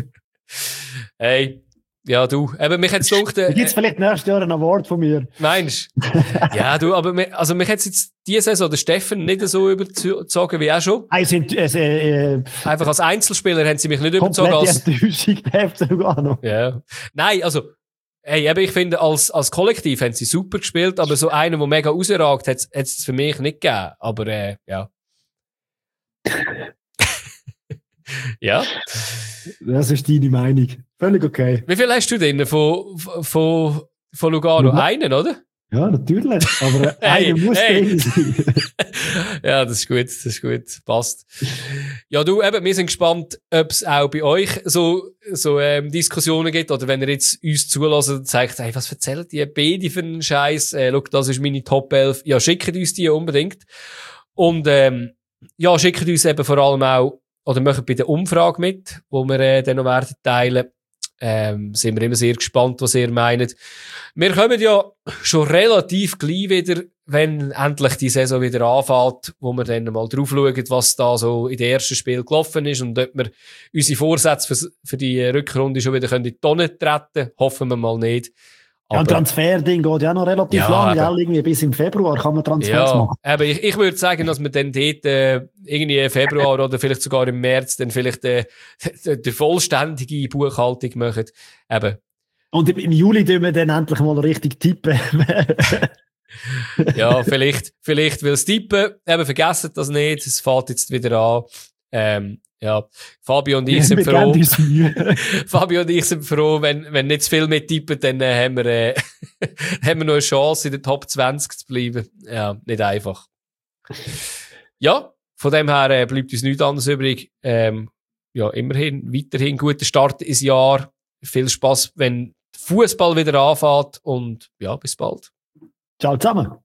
Hey, ja, du. Eben, mich hat's gedacht, gibt's vielleicht nächstes Jahr einen Award von mir? Meinst du? Ja, du, aber mich hat's jetzt diese Saison der Steffen nicht so überzogen wie auch schon. Einfach als Einzelspieler haben sie mich nicht überzogen. Als Enttäuschung, der FC Lugano. Ja. Nein, also, hey, eben, ich finde, als Kollektiv haben sie super gespielt, aber so einen, der mega rausragt, hat's für mich nicht gegeben. Aber, ja. Ja. Das ist deine Meinung. Völlig okay. Wie viel hast du denn von Lugano? Einen, oder? Ja, natürlich. Aber einer muss drin sein. Ja, das ist gut. Passt. Ja, du, eben, wir sind gespannt, ob es auch bei euch so Diskussionen gibt, oder wenn ihr jetzt uns zulässt und sagt, hey, was erzählen die beide für einen Scheiß? Schau, das ist meine Top 11. Ja, schickt uns die unbedingt. Und, ja, schickt uns eben vor allem auch, oder machen bei der Umfrage mit, wo wir dann noch werden teilen. Sind wir immer sehr gespannt, was ihr meint. Wir kommen ja schon relativ gleich wieder, wenn endlich die Saison wieder anfängt, wo wir dann mal drauf schauen, was da so in den ersten Spiel gelaufen ist und ob wir unsere Vorsätze für die Rückrunde schon wieder in die Tonne treten. Hoffen wir mal nicht. Ja, ein Transferding geht ja noch relativ lang, gell? Irgendwie bis im Februar kann man Transfers machen. Aber ich würde sagen, dass wir dann dort irgendwie im Februar oder vielleicht sogar im März dann vielleicht die vollständige Buchhaltung machen. Eben. Und im Juli tun wir dann endlich mal richtig tippen. Ja, vielleicht will es tippen. Eben, vergessen das nicht. Es fällt jetzt wieder an. Ja, Fabio und ich sind froh. Fabio und ich sind froh, wenn nicht zu viel mit tippen, dann haben wir noch eine Chance, in der Top 20 zu bleiben. Ja, nicht einfach. Ja, von dem her bleibt uns nichts anderes übrig. Ja, immerhin, weiterhin guter Start ins Jahr. Viel Spaß, wenn Fußball wieder anfängt und ja, bis bald. Ciao zusammen.